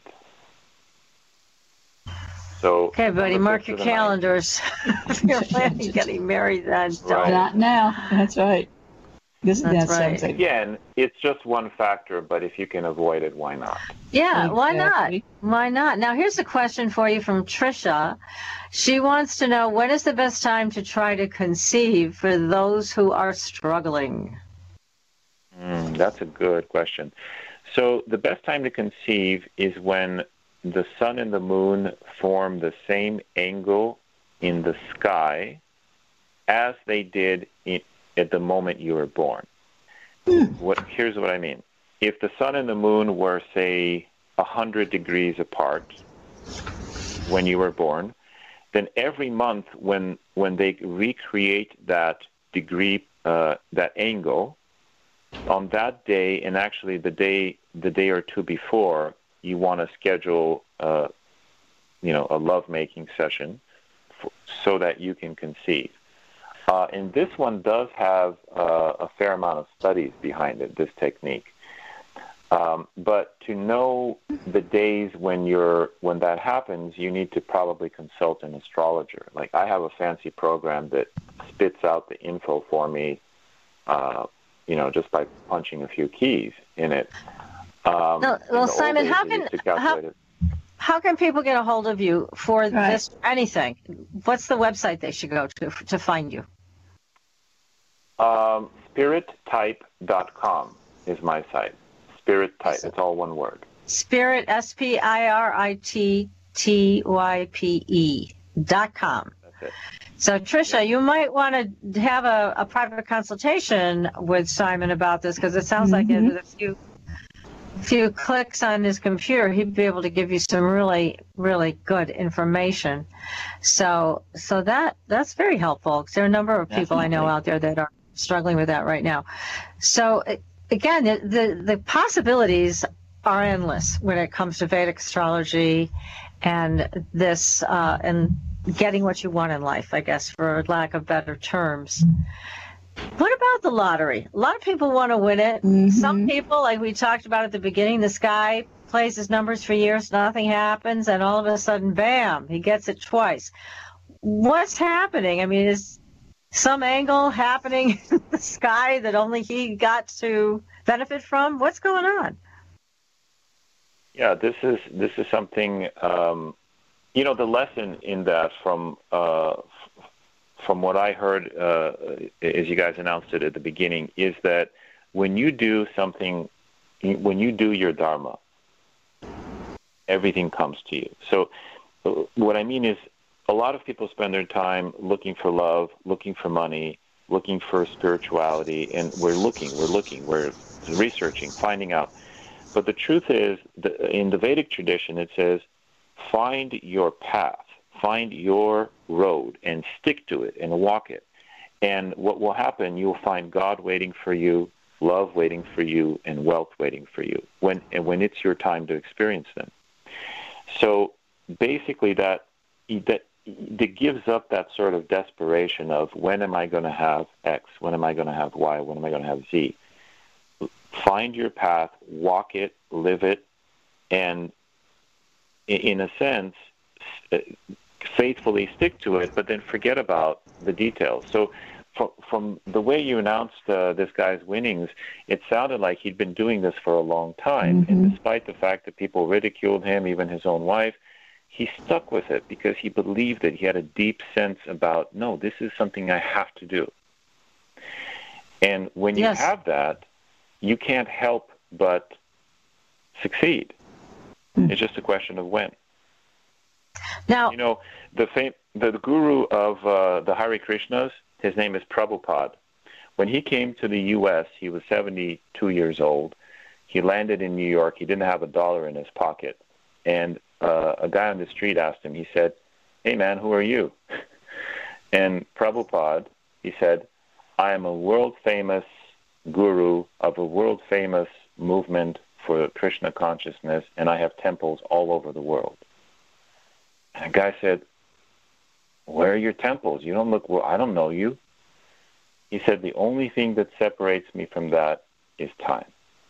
So, Okay, buddy, September mark fifth your through the calendars. If you're planning on getting married, then Right. don't. Not now. That's right. Isn't That's that right. something? Again, it's just one factor, but if you can avoid it, why not? Yeah, why not? Exactly. Why not? Now, here's a question for you from Trisha. She wants to know, when is the best time to try to conceive for those who are struggling? Mm, that's a good question. So the best time to conceive is when the sun and the moon form the same angle in the sky as they did in, at the moment you were born. What, here's what I mean. If the sun and the moon were, say, one hundred degrees apart when you were born, then every month when when they recreate that degree, uh, that angle, on that day, and actually the day the day or two before, you want to schedule, uh, you know, a lovemaking session for, so that you can conceive. Uh, and this one does have uh, a fair amount of studies behind it, this technique. Um, but to know the days when you're when that happens, you need to probably consult an astrologer. Like I have a fancy program that spits out the info for me, uh, you know, just by punching a few keys in it. Um, no, well, Simon, how can how, how can people get a hold of you for right. this anything? What's the website they should go to to find you? Um, spirit type dot com is my site. Spirit Type. It's all one word. Spirit, S P I R I T T Y P E dot com. That's it. So, Tricia, yeah. you might want to have a, a private consultation with Simon about this, because it sounds mm-hmm. like with a few few clicks on his computer, he'd be able to give you some really, really good information. So, so that that's very helpful, because there are a number of people Definitely. I know out there that are struggling with that right now. So, again, the, the, the possibilities are endless when it comes to Vedic astrology and this uh, and getting what you want in life, I guess, for lack of better terms. What about the lottery? A lot of people want to win it. Mm-hmm. Some people, like we talked about at the beginning, this guy plays his numbers for years, nothing happens, and all of a sudden, bam, he gets it twice. What's happening? I mean, is some angle happening in the sky that only he got to benefit from? What's going on? Yeah, this is this is something. Um, you know, the lesson in that from uh, from what I heard, uh, as you guys announced it at the beginning, is that when you do something, when you do your dharma, everything comes to you. So, what I mean is, a lot of people spend their time looking for love, looking for money, looking for spirituality, and we're looking, we're looking, we're researching, finding out. But the truth is, the, in the Vedic tradition, it says, find your path, find your road, and stick to it, and walk it. And what will happen, you'll find God waiting for you, love waiting for you, and wealth waiting for you, when and when it's your time to experience them. So basically that that that gives up that sort of desperation of when am I going to have X, when am I going to have Y, when am I going to have Z. Find your path, walk it, live it, and in a sense, faithfully stick to it, but then forget about the details. So from, from the way you announced uh, this guy's winnings, it sounded like he'd been doing this for a long time, mm-hmm. and despite the fact that people ridiculed him, even his own wife, he stuck with it because he believed it. He had a deep sense about, no, this is something I have to do. And when you yes. have that, you can't help but succeed. Mm. It's just a question of when. Now, you know, the fam- the, the guru of uh, the Hare Krishnas, his name is Prabhupada. When he came to the U S, he was seventy-two years old. He landed in New York. He didn't have a dollar in his pocket. And uh, a guy on the street asked him, he said, "Hey, man, who are you?" And Prabhupada, he said, "I am a world-famous guru of a world-famous movement for Krishna consciousness, and I have temples all over the world." And the guy said, "Where are your temples? You don't look, well, I don't know you." He said, "The only thing that separates me from that is time."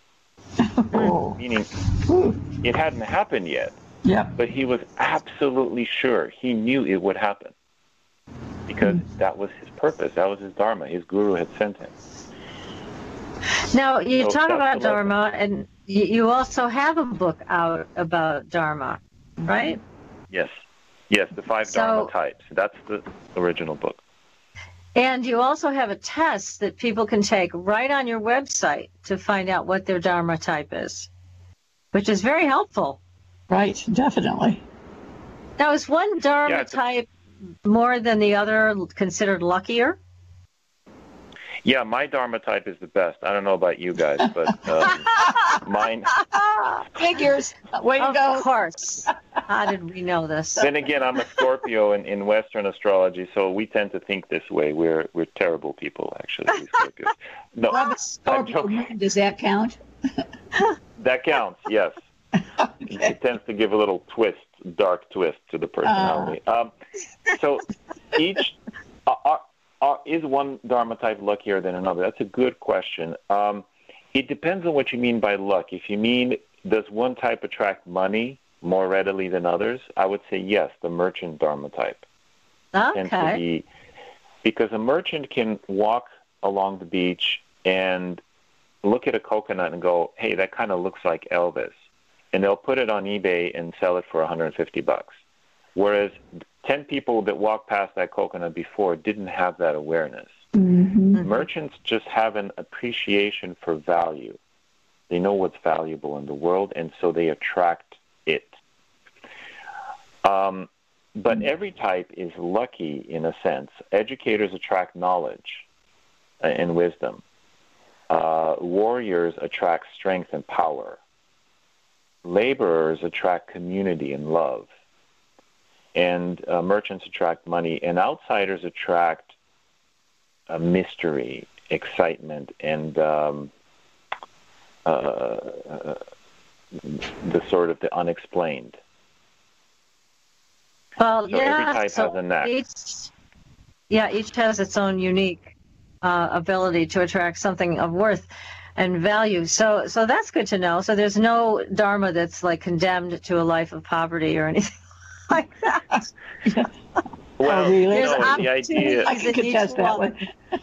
Oh. Meaning, it hadn't happened yet. Yeah. But he was absolutely sure. He knew it would happen because mm. that was his purpose. That was his dharma. His guru had sent him. Now, you so talk about dharma, and you also have a book out about dharma, right? Yes. Yes, the five so, dharma types. That's the original book. And you also have a test that people can take right on your website to find out what their Dharma type is, which is very helpful. Right, definitely. Now, is one Dharma Yeah, type more than the other considered luckier? Yeah, my Dharma type is the best. I don't know about you guys, but um, mine. Figures. Way to Of go. course. How did we know this? Then again, I'm a Scorpio in, in Western astrology, so we tend to think this way. We're we're terrible people, actually. We Scorpios. No, Well, the I'm Scorpio joking. moon, does that count? That counts, yes. It tends to give a little twist, dark twist to the personality. Uh. Um, so each uh, uh, uh, is one Dharma type luckier than another? That's a good question. Um, it depends on what you mean by luck. If you mean, does one type attract money more readily than others? I would say yes, the merchant Dharma type. Tends to Okay. be, because a merchant can walk along the beach and look at a coconut and go, hey, that kind of looks like Elvis. And they'll put it on eBay and sell it for one hundred fifty bucks. Whereas ten people that walked past that coconut before didn't have that awareness. Mm-hmm. Merchants just have an appreciation for value. They know what's valuable in the world, and so they attract it. Um, but every type is lucky in a sense. Educators attract knowledge and wisdom. Uh, warriors attract strength and power. Laborers attract community and love. And uh, merchants attract money. And outsiders attract uh, mystery, excitement, and um, uh, uh, the sort of the unexplained. Well, So yeah. every type so has a knack. Each, yeah, each has its own unique uh, ability to attract something of worth and value. So, so that's good to know. So there's no Dharma that's like condemned to a life of poverty or anything like that. Well, Oh, really? you There's know, the idea, I can contest that one.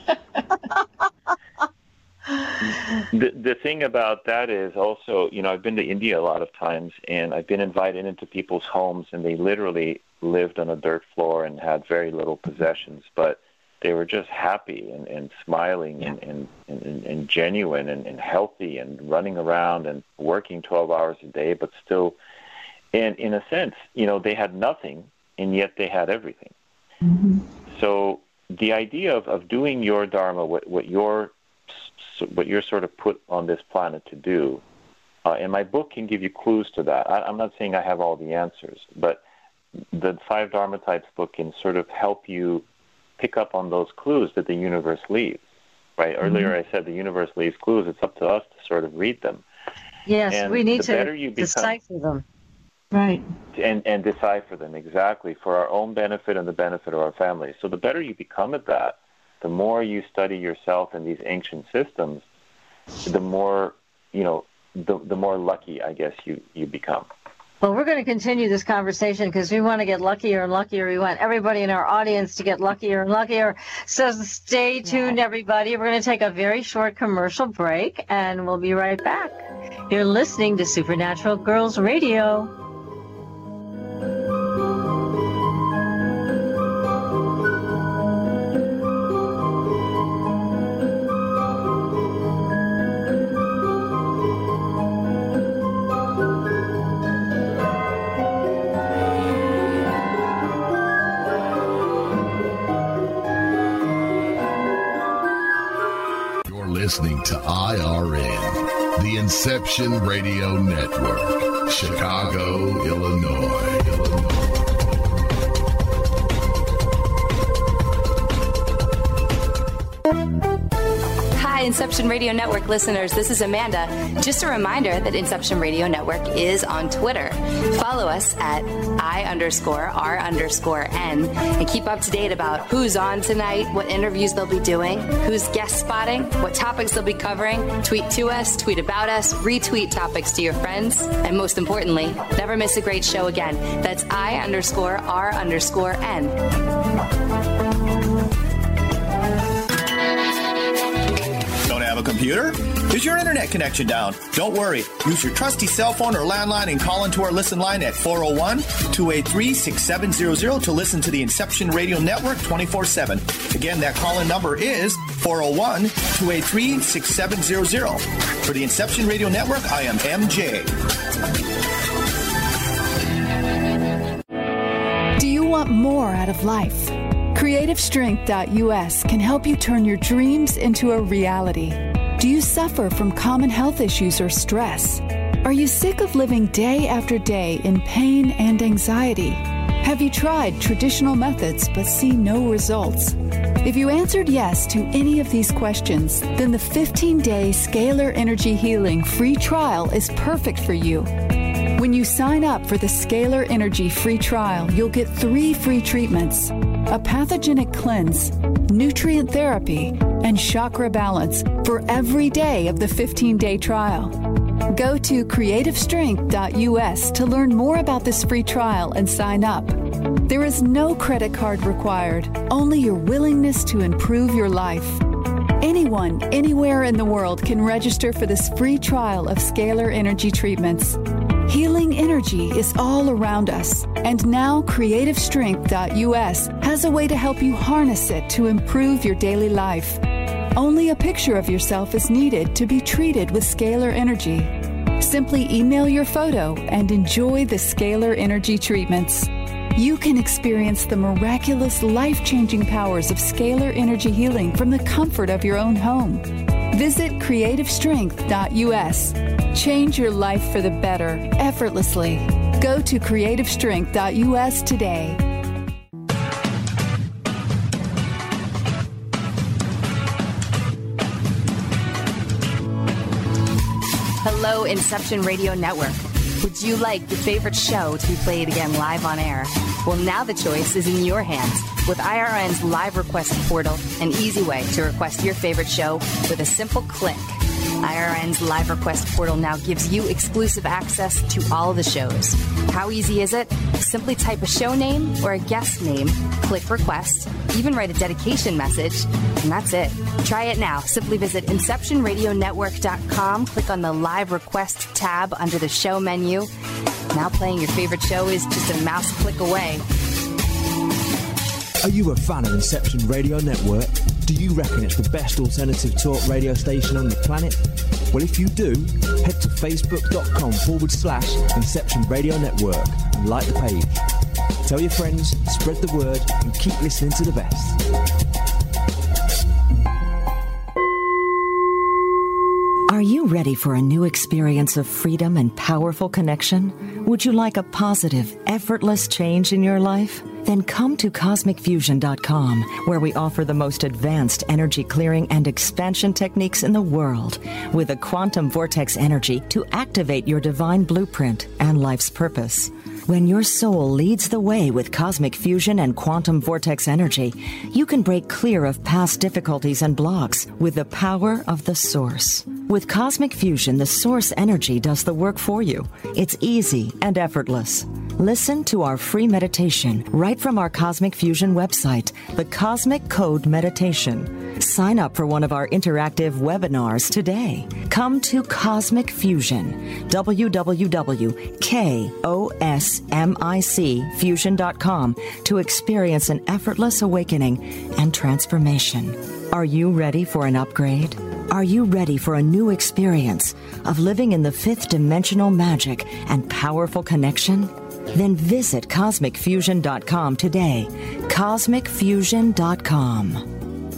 the, the thing about that is also, you know, I've been to India a lot of times, and I've been invited into people's homes, and they literally lived on a dirt floor and had very little possessions, but they were just happy and, and smiling and, and, and, and genuine and, and healthy and running around and working twelve hours a day, but still, and in a sense, you know, they had nothing, and yet they had everything. Mm-hmm. So the idea of, of doing your Dharma, what, what you're what you're sort of put on this planet to do, uh, and my book can give you clues to that. I, I'm not saying I have all the answers, but the Five Dharma Types book can sort of help you pick up on those clues that the universe leaves, right? Mm-hmm. Earlier I said the universe leaves clues. It's up to us to sort of read them. Yes, and we need the to better you become, decipher them. Right. And, and decipher them, exactly, for our own benefit and the benefit of our families. So the better you become at that, the more you study yourself in these ancient systems, the more, you know, the, the more lucky, I guess, you, you become. Well, we're going to continue this conversation because we want to get luckier and luckier. We want everybody in our audience to get luckier and luckier. So stay tuned, everybody. We're going to take a very short commercial break, and we'll be right back. You're listening to Supernatural Girls Radio. Listening to I R N, the Inception Radio Network, Chicago, Illinois. Illinois. Hi, Inception Radio Network listeners. This is Amanda. Just a reminder that Inception Radio Network is on Twitter. Follow us at I underscore R underscore N and keep up to date about who's on tonight, what interviews they'll be doing, who's guest spotting, what topics they'll be covering. Tweet to us, tweet about us, retweet topics to your friends, and most importantly, never miss a great show again. That's I underscore R underscore N. Have a computer? Is your internet connection down? Don't worry. Use your trusty cell phone or landline and call into our listen line at four oh one, two eight three, six seven zero zero to listen to the Inception Radio Network twenty-four seven. Again, that call-in number is four oh one, two eight three, six seven zero zero. For the Inception Radio Network, I am M J. Do you want more out of life? Creative Strength dot U S can help you turn your dreams into a reality. Do you suffer from common health issues or stress? Are you sick of living day after day in pain and anxiety? Have you tried traditional methods but see no results? If you answered yes to any of these questions, then the fifteen-day Scalar Energy Healing free trial is perfect for you. When you sign up for the Scalar Energy free trial, you'll get three free treatments: a pathogenic cleanse, nutrient therapy, and chakra balance for every day of the fifteen-day trial. Go to Creative Strength dot U S to learn more about this free trial and sign up. There is no credit card required, only your willingness to improve your life. Anyone, anywhere in the world can register for this free trial of Scalar Energy treatments. Healing energy is all around us, and now Creative Strength dot U S has a way to help you harness it to improve your daily life. Only a picture of yourself is needed to be treated with Scalar Energy. Simply email your photo and enjoy the Scalar Energy treatments. You can experience the miraculous, life-changing powers of Scalar Energy Healing from the comfort of your own home. Visit Creative Strength dot U S. Change your life for the better, effortlessly. Go to Creative Strength dot U S today. Hello, Inception Radio Network. Would you like your favorite show to be played again live on air? Well, now the choice is in your hands with I R N's live request portal, an easy way to request your favorite show with a simple click. I R N's live request portal now gives you exclusive access to all the shows. How easy is it? Simply type a show name or a guest name, click request, even write a dedication message, and that's it. Try it now. Simply visit Inception Radio Network dot com, click on the live request tab under the show menu. Now playing your favorite show is just a mouse click away. Are you a fan of Inception Radio Network? Do you reckon it's the best alternative talk radio station on the planet? Well, if you do, head to facebook.com forward slash Inception Radio Network and like the page. Tell your friends, spread the word, and keep listening to the best. Are you ready for a new experience of freedom and powerful connection? Would you like a positive, effortless change in your life? Then come to Cosmic Fusion dot com, where we offer the most advanced energy clearing and expansion techniques in the world, with a quantum vortex energy to activate your divine blueprint and life's purpose. When your soul leads the way with cosmic fusion and quantum vortex energy, you can break clear of past difficulties and blocks with the power of the source. With Cosmic Fusion, the source energy does the work for you. It's easy and effortless. Listen to our free meditation right from our Cosmic Fusion website, the Cosmic Code Meditation. Sign up for one of our interactive webinars today. Come to Cosmic Fusion, w w w dot cosmic fusion dot com, to experience an effortless awakening and transformation. Are you ready for an upgrade? Are you ready for a new experience of living in the fifth dimensional magic and powerful connection? Then visit Cosmic Fusion dot com today. Cosmic Fusion dot com.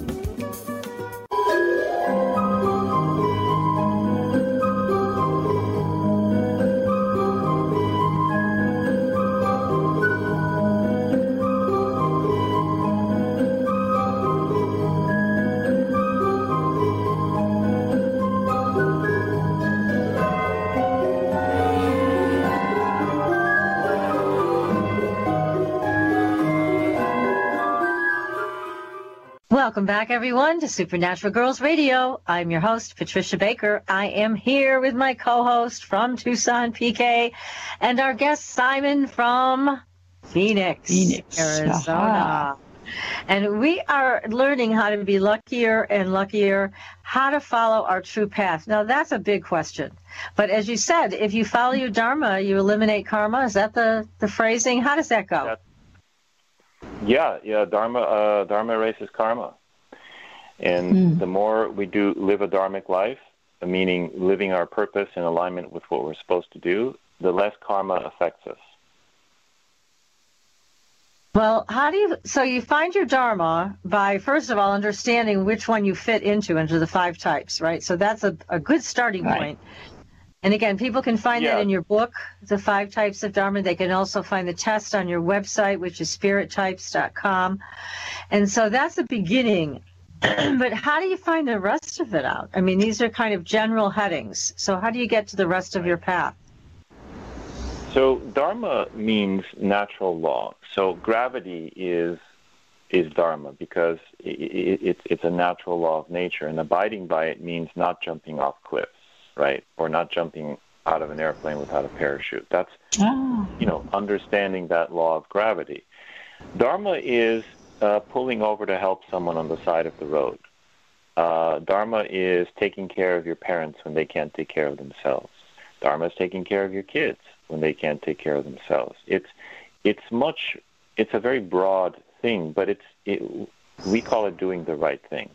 Welcome back, everyone, to Supernatural Girls Radio. I'm your host, Patricia Baker. I am here with my co-host from Tucson, P K, and our guest, Simon from Phoenix, Phoenix, Arizona. Aha. And we are learning how to be luckier and luckier, how to follow our true path. Now, that's a big question. But as you said, if you follow your dharma, you eliminate karma. Is that the, the phrasing? How does that go? That's, yeah, yeah, dharma, uh, dharma erases karma. And mm. the more we do live a dharmic life, meaning living our purpose in alignment with what we're supposed to do, the less karma affects us. Well, how do you, so you find your dharma by, first of all, understanding which one you fit into, into the five types, right? So that's a, a good starting right. point. And again, people can find yeah. that in your book, The Five Types of Dharma. They can also find the test on your website, which is spirit types dot com. And so that's the beginning. But how do you find the rest of it out? I mean, these are kind of general headings. So how do you get to the rest of your path? So dharma means natural law. So gravity is is dharma because it, it, it's it's a natural law of nature, and abiding by it means not jumping off cliffs, right? Or not jumping out of an airplane without a parachute. That's oh. you know, understanding that law of gravity. Dharma is uh, pulling over to help someone on the side of the road. Uh, dharma is taking care of your parents when they can't take care of themselves. Dharma is taking care of your kids when they can't take care of themselves. It's it's much it's a very broad thing, but it's it, we call it doing the right thing.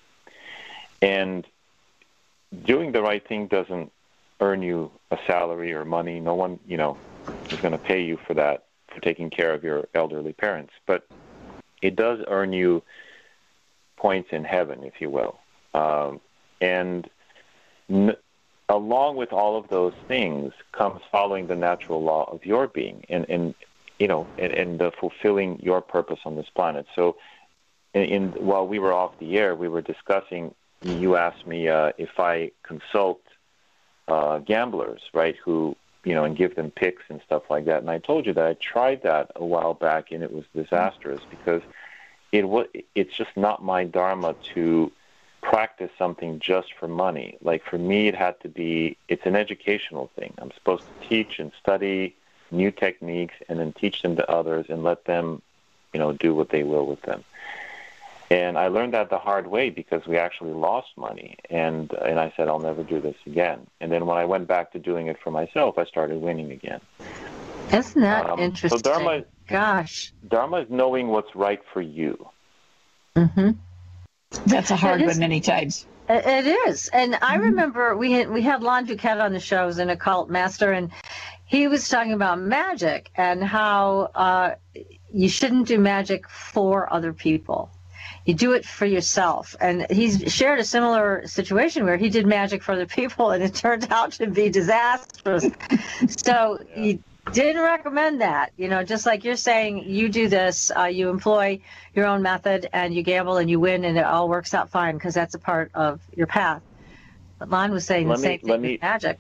And doing the right thing doesn't earn you a salary or money. No one, you know, is going to pay you for that, for taking care of your elderly parents. But it does earn you points in heaven, if you will. Um, and n- along with all of those things comes following the natural law of your being and, and you know, and, and the fulfilling your purpose on this planet. So in, in while we were off the air, we were discussing, you asked me uh, if I consult uh, gamblers, right, who, you know, and give them picks and stuff like that. And I told you that I tried that a while back, and it was disastrous because it was, it's just not my dharma to practice something just for money. Like for me, it had to be, it's an educational thing. I'm supposed to teach and study new techniques and then teach them to others and let them, you know, do what they will with them. And I learned that the hard way because we actually lost money. And and I said, I'll never do this again. And then when I went back to doing it for myself, I started winning again. Isn't that um, interesting? So dharma, Gosh. Dharma is knowing what's right for you. Mm-hmm. That's a hard one many times. It is. And I mm-hmm. remember we had, we had Lon Duquette on the show as an occult master, and he was talking about magic and how uh, you shouldn't do magic for other people. You do it for yourself. And he's shared a similar situation where he did magic for other people, and it turned out to be disastrous. So yeah. he didn't recommend that. You know, just like you're saying, you do this, uh, you employ your own method, and you gamble, and you win, and it all works out fine because that's a part of your path. But Lon was saying let the me, same thing let with me, magic.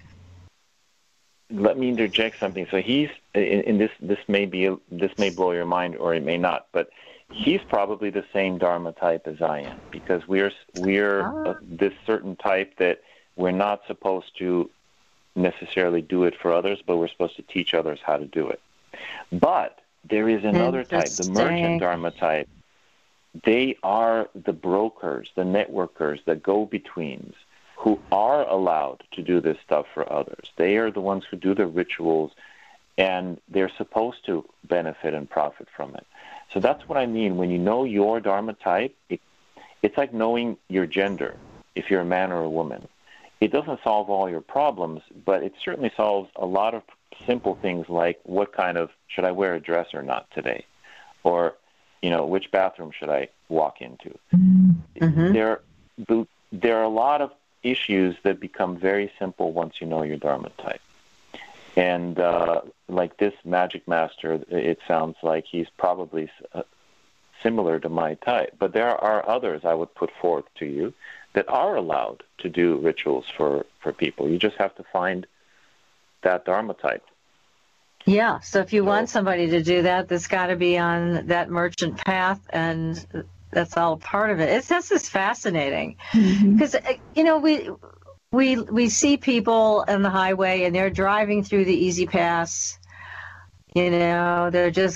Let me interject something. So he's, in, in this, this may be, this may blow your mind, or it may not, but he's probably the same dharma type as I am, because we're we're ah. uh, this certain type that we're not supposed to necessarily do it for others, but we're supposed to teach others how to do it. But there is another type, the merchant dharma type. They are the brokers, the networkers, the go-betweens who are allowed to do this stuff for others. They are the ones who do the rituals, and they're supposed to benefit and profit from it. So that's what I mean. When you know your dharma type, it, it's like knowing your gender, if you're a man or a woman. It doesn't solve all your problems, but it certainly solves a lot of simple things like what kind of, should I wear a dress or not today? Or, you know, which bathroom should I walk into? Mm-hmm. There, there are a lot of issues that become very simple once you know your dharma type. And uh, like this magic master, it sounds like he's probably uh, similar to my type. But there are others I would put forth to you that are allowed to do rituals for, for people. You just have to find that dharma type. Yeah, so if you so, want somebody to do that, that's got to be on that merchant path, and that's all part of it. It's this is fascinating because, mm-hmm. you know, we... We we see people on the highway, and they're driving through the easy pass. You know, they're just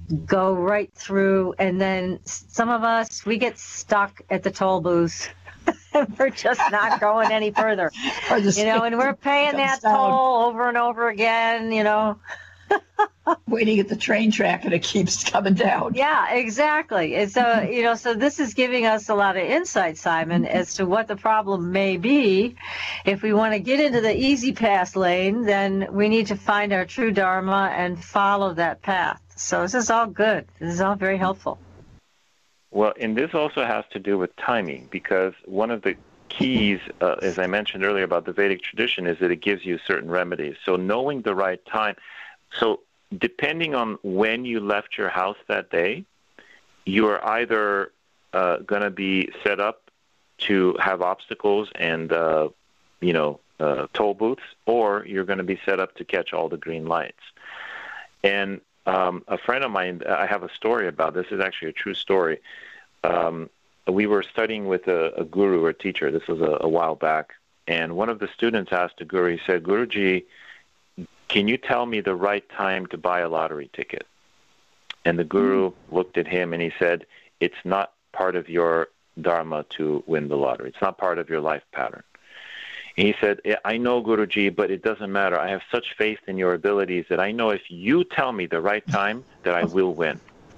go right through, and then some of us, we get stuck at the toll booth. And we're just not going any further, you know, and we're paying that down. toll over and over again, you know. Waiting at the train track, and it keeps coming down. Yeah, exactly. And so, you know, so this is giving us a lot of insight, Simon, as to what the problem may be. If we want to get into the easy pass lane, then we need to find our true Dharma and follow that path. So this is all good. This is all very helpful. Well, and this also has to do with timing, because one of the keys, uh, as I mentioned earlier about the Vedic tradition, is that it gives you certain remedies. So knowing the right time. So depending on when you left your house that day, you are either uh, going to be set up to have obstacles and, uh, you know, uh, toll booths, or you're going to be set up to catch all the green lights. And um, a friend of mine, I have a story about this. This is actually a true story. Um, we were studying with a, a guru or teacher. This was a, a while back. And one of the students asked the guru, he said, Guruji, can you tell me the right time to buy a lottery ticket? And the guru mm-hmm. looked at him and he said, it's not part of your dharma to win the lottery. It's not part of your life pattern. And he said, I know, Guruji, but it doesn't matter. I have such faith in your abilities that I know if you tell me the right time that I will win.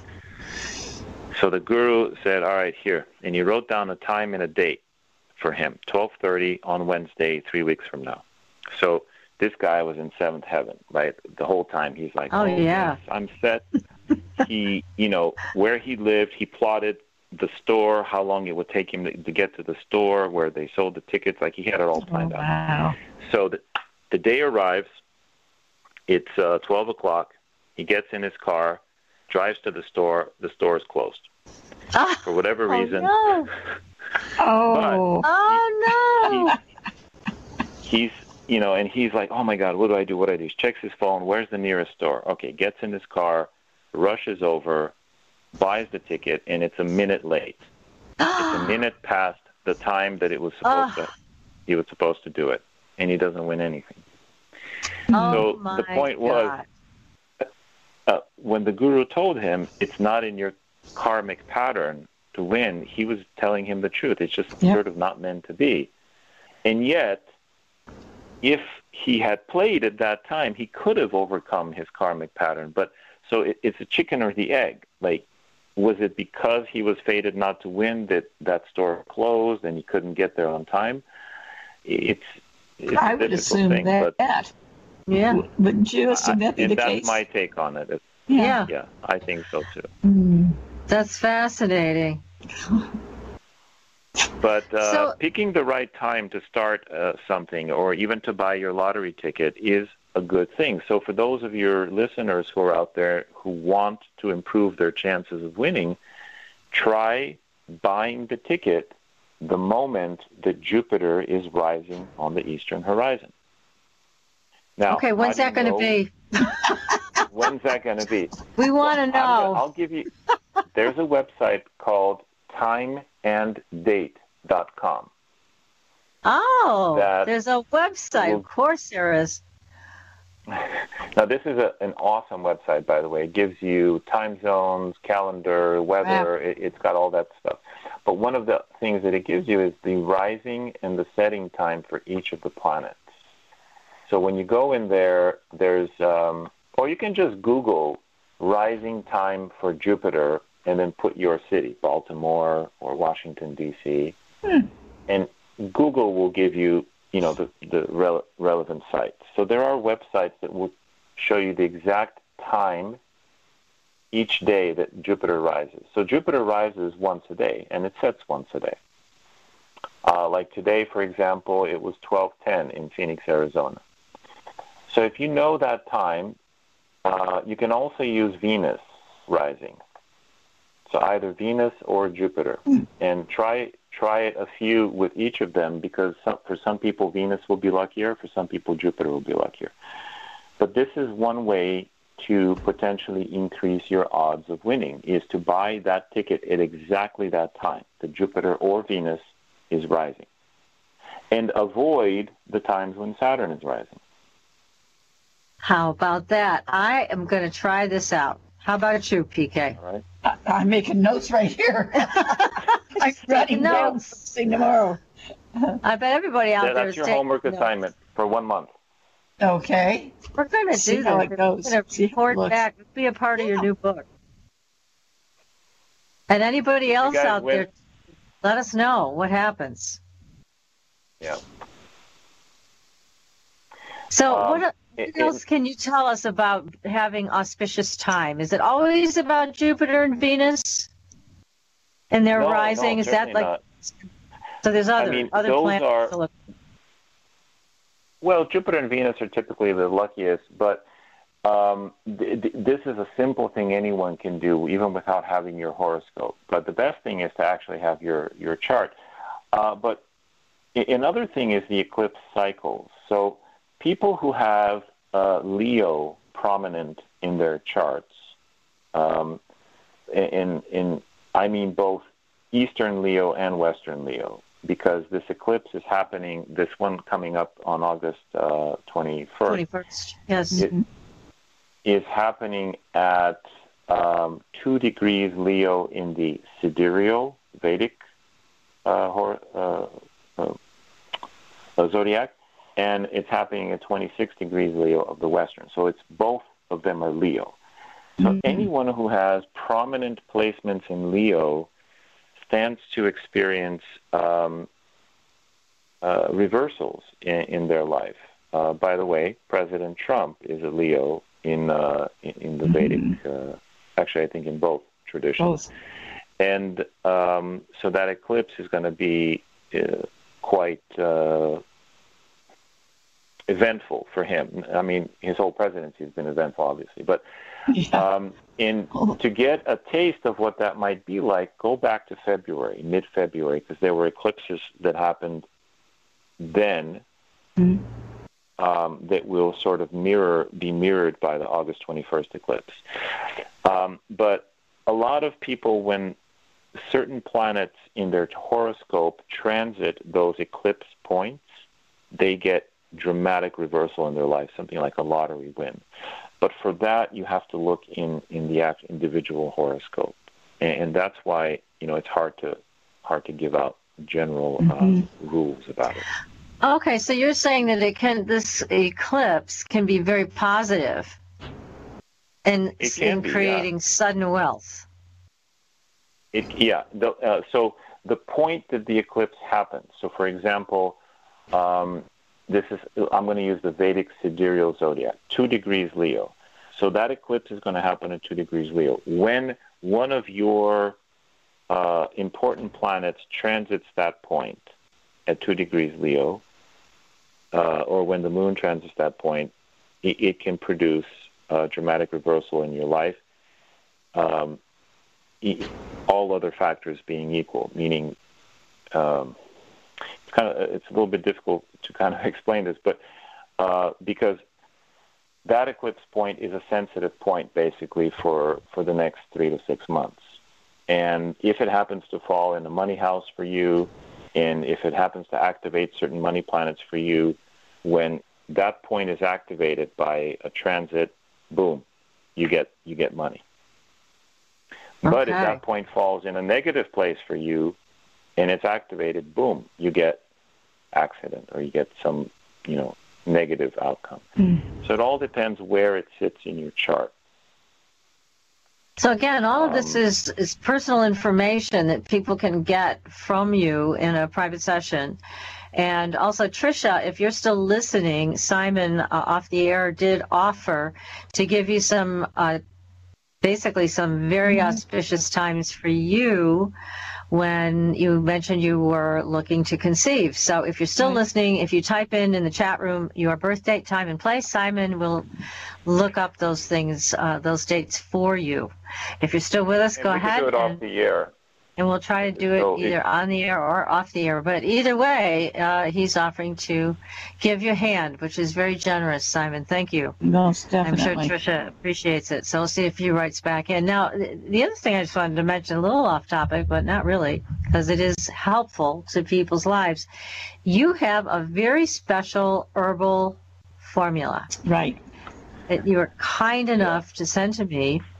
So the guru said, all right, here. And he wrote down a time and a date for him, twelve thirty on Wednesday, three weeks from now. So this guy was in seventh heaven, right? The whole time he's like, oh, oh yeah, yes, I'm set. He, you know, where he lived, he plotted the store, how long it would take him to, to get to the store where they sold the tickets. Like he had it all planned oh, wow. out. So the, the day arrives, it's uh, twelve o'clock. He gets in his car, drives to the store. The store is closed. Ah, for whatever oh, reason. No. oh. But oh, no. He's, he's, you know, and he's like, oh, my God, what do I do? What do I do? He checks his phone. Where's the nearest store? Okay, gets in his car, rushes over, buys the ticket, and it's a minute late. It's a minute past the time that it was supposed to, he was supposed to do it, and he doesn't win anything. Oh, so my the point God. was, uh, when the guru told him it's not in your karmic pattern to win, he was telling him the truth. It's just yep. sort of not meant to be. And yet, if he had played at that time, he could have overcome his karmic pattern. But so it, it's a chicken or the egg. Like, was it because he was fated not to win that that store closed and he couldn't get there on time? It's, it's I a would difficult assume thing, that. But, yeah. Wouldn't you assume that be and the that's case? my take on it. It's, Yeah. Yeah, I think so too. Mm. That's fascinating. But uh, So- picking the right time to start uh, something or even to buy your lottery ticket is a good thing. So for those of your listeners who are out there who want to improve their chances of winning, try buying the ticket the moment that Jupiter is rising on the eastern horizon. Now, Okay, when's how that do you going to know- be? When's that going to be? We want to I'm know. gonna- I'll give you. There's a website called time and date dot com. Oh, that there's a website. will- Of course there is. Now, this is a, an awesome website, by the way. It gives you time zones, calendar, weather. It, it's got all that stuff. But one of the things that it gives you is the rising and the setting time for each of the planets. So when you go in there, there's, um, or you can just Google rising time for Jupiter and then put your city, Baltimore or Washington, D C Hmm. And Google will give you, you know, the, the rele- relevant sites. So there are websites that will show you the exact time each day that Jupiter rises. So Jupiter rises once a day, and it sets once a day. Uh, like today, for example, it was twelve ten in Phoenix, Arizona. So if you know that time, uh, you can also use Venus rising. So either Venus or Jupiter. Mm. And try try it a few with each of them, because some, for some people Venus will be luckier, for some people Jupiter will be luckier. But this is one way to potentially increase your odds of winning, is to buy that ticket at exactly that time, that Jupiter or Venus is rising. And avoid the times when Saturn is rising. How about that? I am going to try this out. How about you, P K? All right. I, I'm making notes right here. I'm writing down something tomorrow. I bet everybody out yeah, there that's is your taking homework notes. assignment for one month. Okay. We're going to See do how that. it goes. We're going to See how it report looks. back. Be a part of your new book. And anybody else guys out win. there, let us know what happens. Yeah. So Um, what, what it- else it- can you tell us about having auspicious time? Is it always about Jupiter and Venus and their No, rising? no, Is that certainly like not. so? There's other mean, other those planets. are- to look- Well, Jupiter and Venus are typically the luckiest, but um, th- th- this is a simple thing anyone can do, even without having your horoscope. But the best thing is to actually have your, your chart. Uh, but I- another thing is the eclipse cycles. So people who have uh, Leo prominent in their charts, um, in, in I mean both Eastern Leo and Western Leo, because this eclipse is happening, this one coming up on August uh, twenty-first. twenty-first, yes. It is happening at um, two degrees Leo in the sidereal Vedic uh, hor- uh, uh, uh, zodiac, and it's happening at twenty-six degrees Leo of the Western. So it's both of them are Leo. So Mm-hmm. anyone who has prominent placements in Leo stands to experience um, uh, reversals in, in their life. Uh, by the way, President Trump is a Leo in uh, in, in the Vedic, uh, actually I think in both traditions. Both. And um, so that eclipse is going to be uh, quite uh, eventful for him. I mean, his whole presidency has been eventful, obviously. But Yeah. um, in to get a taste of what that might be like, go back to February, mid-February, because there were eclipses that happened then Mhm. um, that will sort of mirror, be mirrored by the August twenty-first eclipse. Um, but a lot of people, when certain planets in their horoscope transit those eclipse points, they get dramatic reversal in their life, something like a lottery win. But for that, you have to look in, in the actual individual horoscope, and, and that's why you know it's hard to hard to give out general Mm-hmm. uh, rules about it. Okay, so you're saying that it can this eclipse can be very positive in, It can in be, creating yeah. sudden wealth. It, yeah. The, uh, so the point that the eclipse happens. So, for example, um, this is I'm going to use the Vedic sidereal zodiac, two degrees Leo. So that eclipse is going to happen at two degrees Leo. When one of your uh, important planets transits that point at two degrees Leo, uh, or when the moon transits that point, it, it can produce a dramatic reversal in your life. Um, all other factors being equal, meaning um, it's kind of it's a little bit difficult to kind of explain this, but uh, because that eclipse point is a sensitive point basically for, for the next three to six months. And if it happens to fall in the money house for you, and if it happens to activate certain money planets for you, when that point is activated by a transit, boom, you get you get money. But if Okay. that point falls in a negative place for you and it's activated, boom, you get accident or you get some, you know, negative outcome. Mm. So it all depends where it sits in your chart. So again, all of this Um, is, is personal information that people can get from you in a private session. And also, Tricia, if you're still listening, Simon uh, off the air did offer to give you some, uh, basically some very Mm-hmm. auspicious times for you when you mentioned you were looking to conceive. So if you're still Right. listening, if you type in in the chat room your birth date, time, and place, Simon will look up those things, uh, those dates for you. If you're still with us, And go we ahead can do it and, off the air. and we'll try to do it So it- either on the air or off the air. But either way, uh, he's offering to give you a hand, which is very generous, Simon. Thank you. Most I'm sure definitely. Tricia appreciates it. So we'll see if he writes back in. Now, th- the other thing I just wanted to mention, a little off topic, but not really, because it is helpful to people's lives. You have a very special herbal formula Right. that you were kind enough to send to me.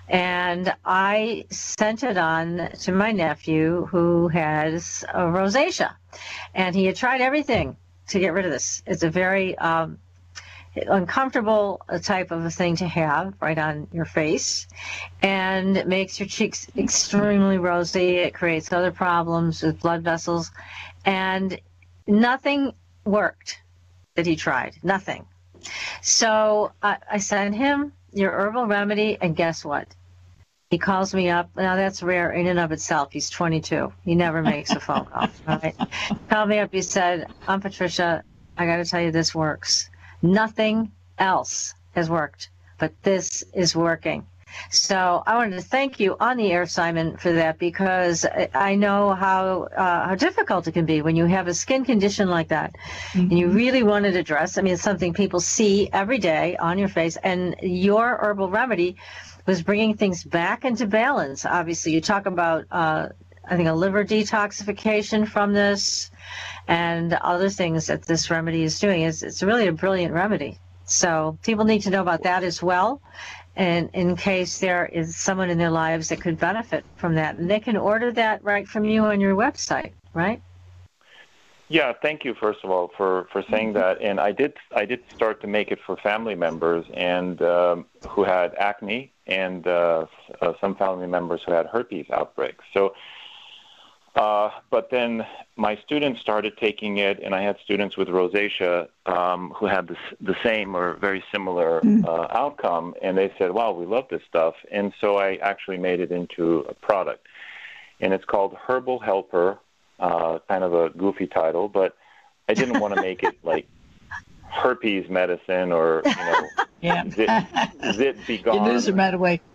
And I sent it on to my nephew who has a rosacea. And he had tried everything to get rid of this. It's a very um, uncomfortable type of a thing to have right on your face, and it makes your cheeks extremely rosy. It creates other problems with blood vessels, and nothing worked that he tried. Nothing. So I, I sent him your herbal remedy, and guess what? He calls me up. Now, that's rare in and of itself. He's twenty-two. He never makes a phone call. Right? He called me up. He said, I'm Patricia. I got to tell you, this works. Nothing else has worked, but this is working. So I wanted to thank you on the air, Simon, for that, because I know how uh, how difficult it can be when you have a skin condition like that, mm-hmm. and you really want to address. I mean, it's something people see every day on your face, and your herbal remedy was bringing things back into balance. Obviously, you talk about, uh, I think, a liver detoxification from this, and other things that this remedy is doing. It's, it's really a brilliant remedy. So people need to know about that as well, and in case there is someone in their lives that could benefit from that. And they can order that right from you on your website, right? Yeah, thank you, first of all, for, for saying that. And I did I did start to make it for family members and um, who had acne, and uh, uh, some family members who had herpes outbreaks. So Uh, but then my students started taking it, and I had students with rosacea um, who had the, the same or very similar uh, outcome, and they said, wow, we love this stuff. And so I actually made it into a product, and it's called Herbal Helper, uh, kind of a goofy title, but I didn't want to make it like herpes medicine or, you know, yeah. zit, zit be gone. You lose them right away.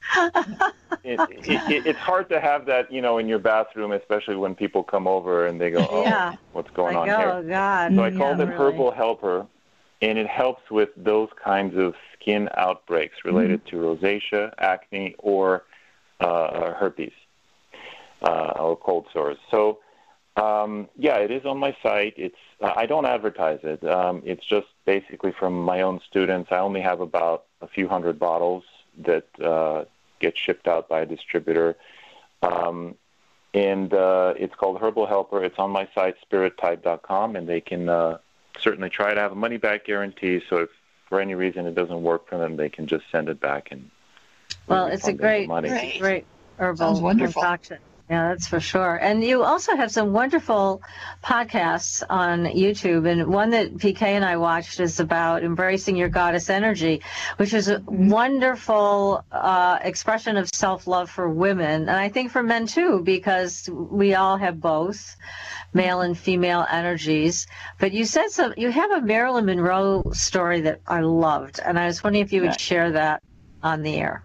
it, it, it, it's hard to have that, you know, in your bathroom, especially when people come over and they go, oh, yeah. what's going like, on oh, here? Oh, God. So I yeah, called it really. Herbal Helper, and it helps with those kinds of skin outbreaks related mm-hmm. to rosacea, acne, or uh, herpes uh, or cold sores. So, um, yeah, it is on my site. It's uh, I don't advertise it. Um, it's just basically from my own students. I only have about a few hundred bottles that uh, get shipped out by a distributor. Um, and uh, it's called Herbal Helper. It's on my site, spirit type dot com, and they can uh, certainly try it. I have a money-back guarantee, so if for any reason it doesn't work for them, they can just send it back. And well, it's a great, great, great herbal concoction. Yeah, that's for sure. And you also have some wonderful podcasts on YouTube, and one that P K and I watched is about embracing your goddess energy, which is a wonderful uh, expression of self-love for women, and I think for men too, because we all have both male and female energies. But you said some, you have a Marilyn Monroe story that I loved, and I was wondering if you would share that on the air.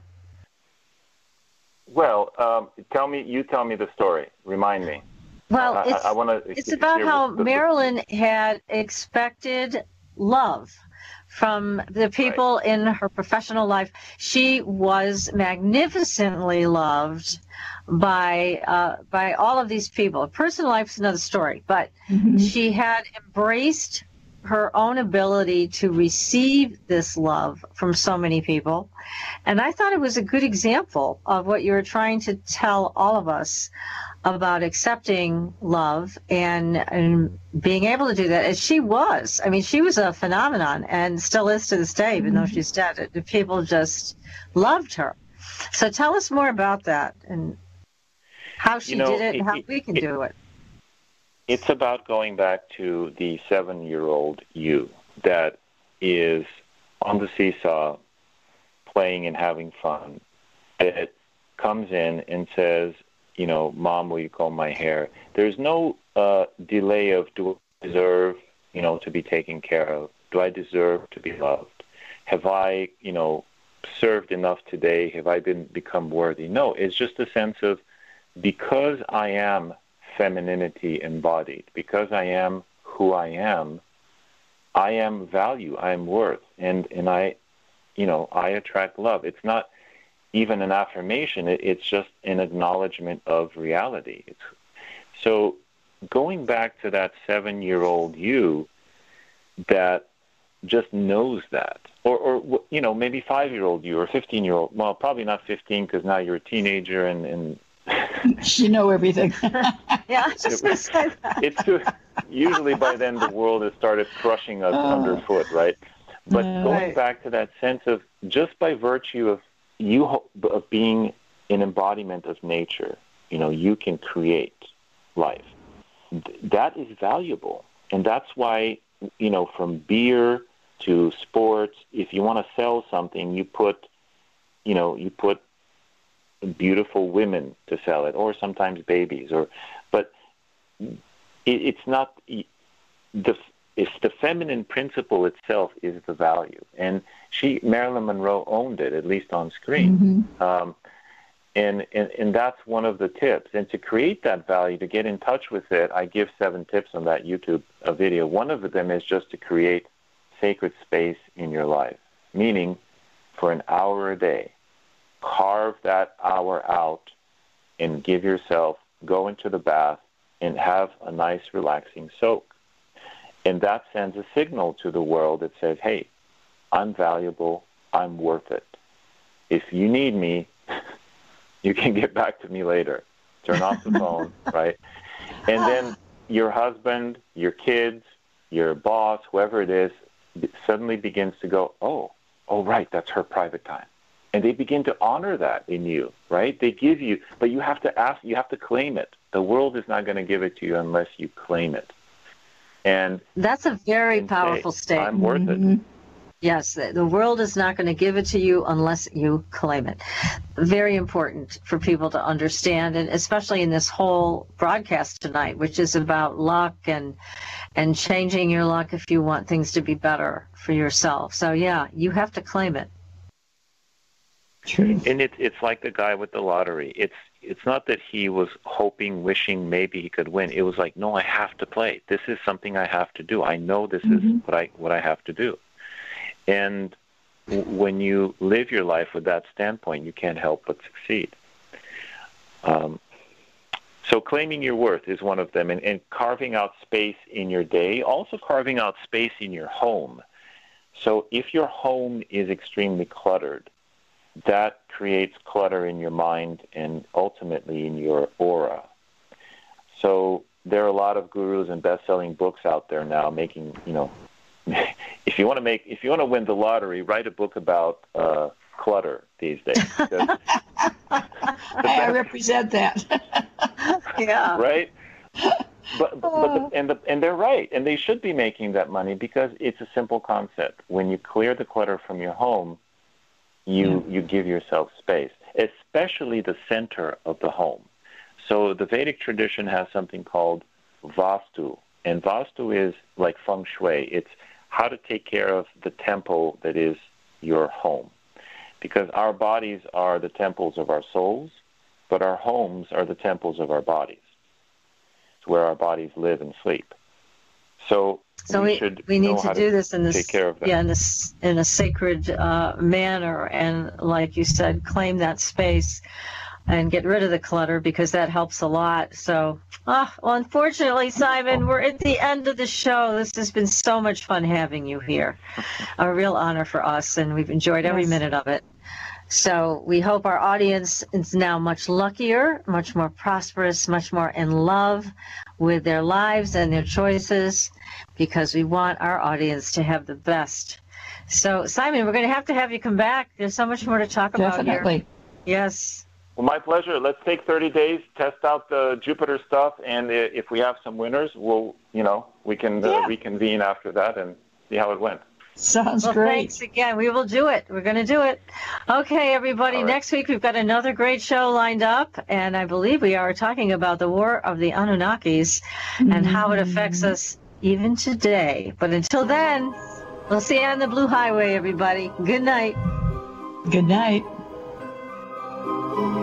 Well, um, tell me. You tell me the story. Remind me. Well, uh, it's, I, I wanna it's about how the, the, Marilyn had expected love from the people right. in her professional life. She was magnificently loved by uh, by all of these people. Personal life is another story, but mm-hmm. she had embraced her own ability to receive this love from so many people. And I thought it was a good example of what you were trying to tell all of us about accepting love and, and being able to do that, as she was. I mean, she was a phenomenon and still is to this day, even mm-hmm. though she's dead. The people just loved her. So tell us more about that and how she you know, did it, it and how it, we can it, do it. It's about going back to the seven-year-old you that is on the seesaw playing and having fun. It comes in and says, you know, Mom, will you comb my hair? There's no uh, delay of, do I deserve, you know, to be taken care of? Do I deserve to be loved? Have I, you know, served enough today? Have I been become worthy? No, it's just a sense of, because I am femininity embodied, because I am who I am, I am value, I am worth, and, and I, you know, I attract love. It's not even an affirmation, it, it's just an acknowledgement of reality. It's, so going back to that seven-year-old you that just knows that. Or, or you know, maybe five-year-old you or fifteen-year-old. Well, probably not fifteen because now you're a teenager and... and you know everything. Yeah, I was just going to say that. It's too, usually by then the world has started crushing us oh. underfoot, right? But uh, going right. back to that sense of just by virtue of you of being an embodiment of nature, you know, you can create life. That is valuable. And that's why, you know, from beer to sports, if you want to sell something, you put, you know, you put beautiful women to sell it, or sometimes babies, or, but it, it's not the, it's the feminine principle itself is the value. And she, Marilyn Monroe, owned it, at least on screen. Mm-hmm. Um, and, and, and that's one of the tips. And to create that value, to get in touch with it, I give seven tips on that YouTube uh, video. One of them is just to create sacred space in your life, meaning for an hour a day, carve that hour out and give yourself, go into the bath and have a nice relaxing soak. And that sends a signal to the world that says, hey, I'm valuable, I'm worth it. If you need me, you can get back to me later. Turn off the phone, right? And then your husband, your kids, your boss, whoever it is, suddenly begins to go, oh, oh, right, that's her private time. And they begin to honor that in you, right? They give you, but you have to ask, you have to claim it. The world is not going to give it to you unless you claim it. And that's a very and powerful say, statement. I'm worth mm-hmm. it. Yes, the world is not going to give it to you unless you claim it. Very important for people to understand, and especially in this whole broadcast tonight, which is about luck and and changing your luck if you want things to be better for yourself. So yeah, you have to claim it. True. And it's it's like the guy with the lottery. It's it's not that he was hoping, wishing maybe he could win. It was like, no, I have to play. This is something I have to do. I know this mm-hmm. is what I what I have to do. And w- when you live your life with that standpoint, you can't help but succeed. Um, so claiming your worth is one of them, and, and carving out space in your day, also carving out space in your home. So if your home is extremely cluttered, that creates clutter in your mind and ultimately in your aura. So there are a lot of gurus and best-selling books out there now making, you know, if you want to make, if you want to win the lottery, write a book about uh, clutter these days. I, I represent that. Yeah. Right. But, but the, and the, and they're right, and they should be making that money because it's a simple concept. When you clear the clutter from your home, you yeah. you give yourself space, especially the center of the home. So the Vedic tradition has something called Vastu, and Vastu is like feng shui. It's how to take care of the temple that is your home. Because our bodies are the temples of our souls, but our homes are the temples of our bodies. It's where our bodies live and sleep. So, so we, we should we need know to how do to this in this take care of that. yeah in this in a sacred uh, manner, and like you said, claim that space and get rid of the clutter because that helps a lot. So, oh, well, unfortunately, Simon, we're at the end of the show. This has been so much fun having you here. A real honor for us, and we've enjoyed every Yes. minute of it. So we hope our audience is now much luckier, much more prosperous, much more in love with their lives and their choices, because we want our audience to have the best. So, Simon, we're going to have to have you come back. There's so much more to talk about here. Definitely. Yes. Well, my pleasure. Let's take thirty days, test out the Jupiter stuff, and if we have some winners, we'll, you know, we can uh, Yeah. reconvene after that and see how it went. Sounds Well, great. thanks again. We will do it. We're going to do it. Okay, everybody. All right. Next week, we've got another great show lined up, and I believe we are talking about the War of the Anunnakis and how it affects us even today. But until then, we'll see you on the Blue Highway, everybody. Good night. Good night.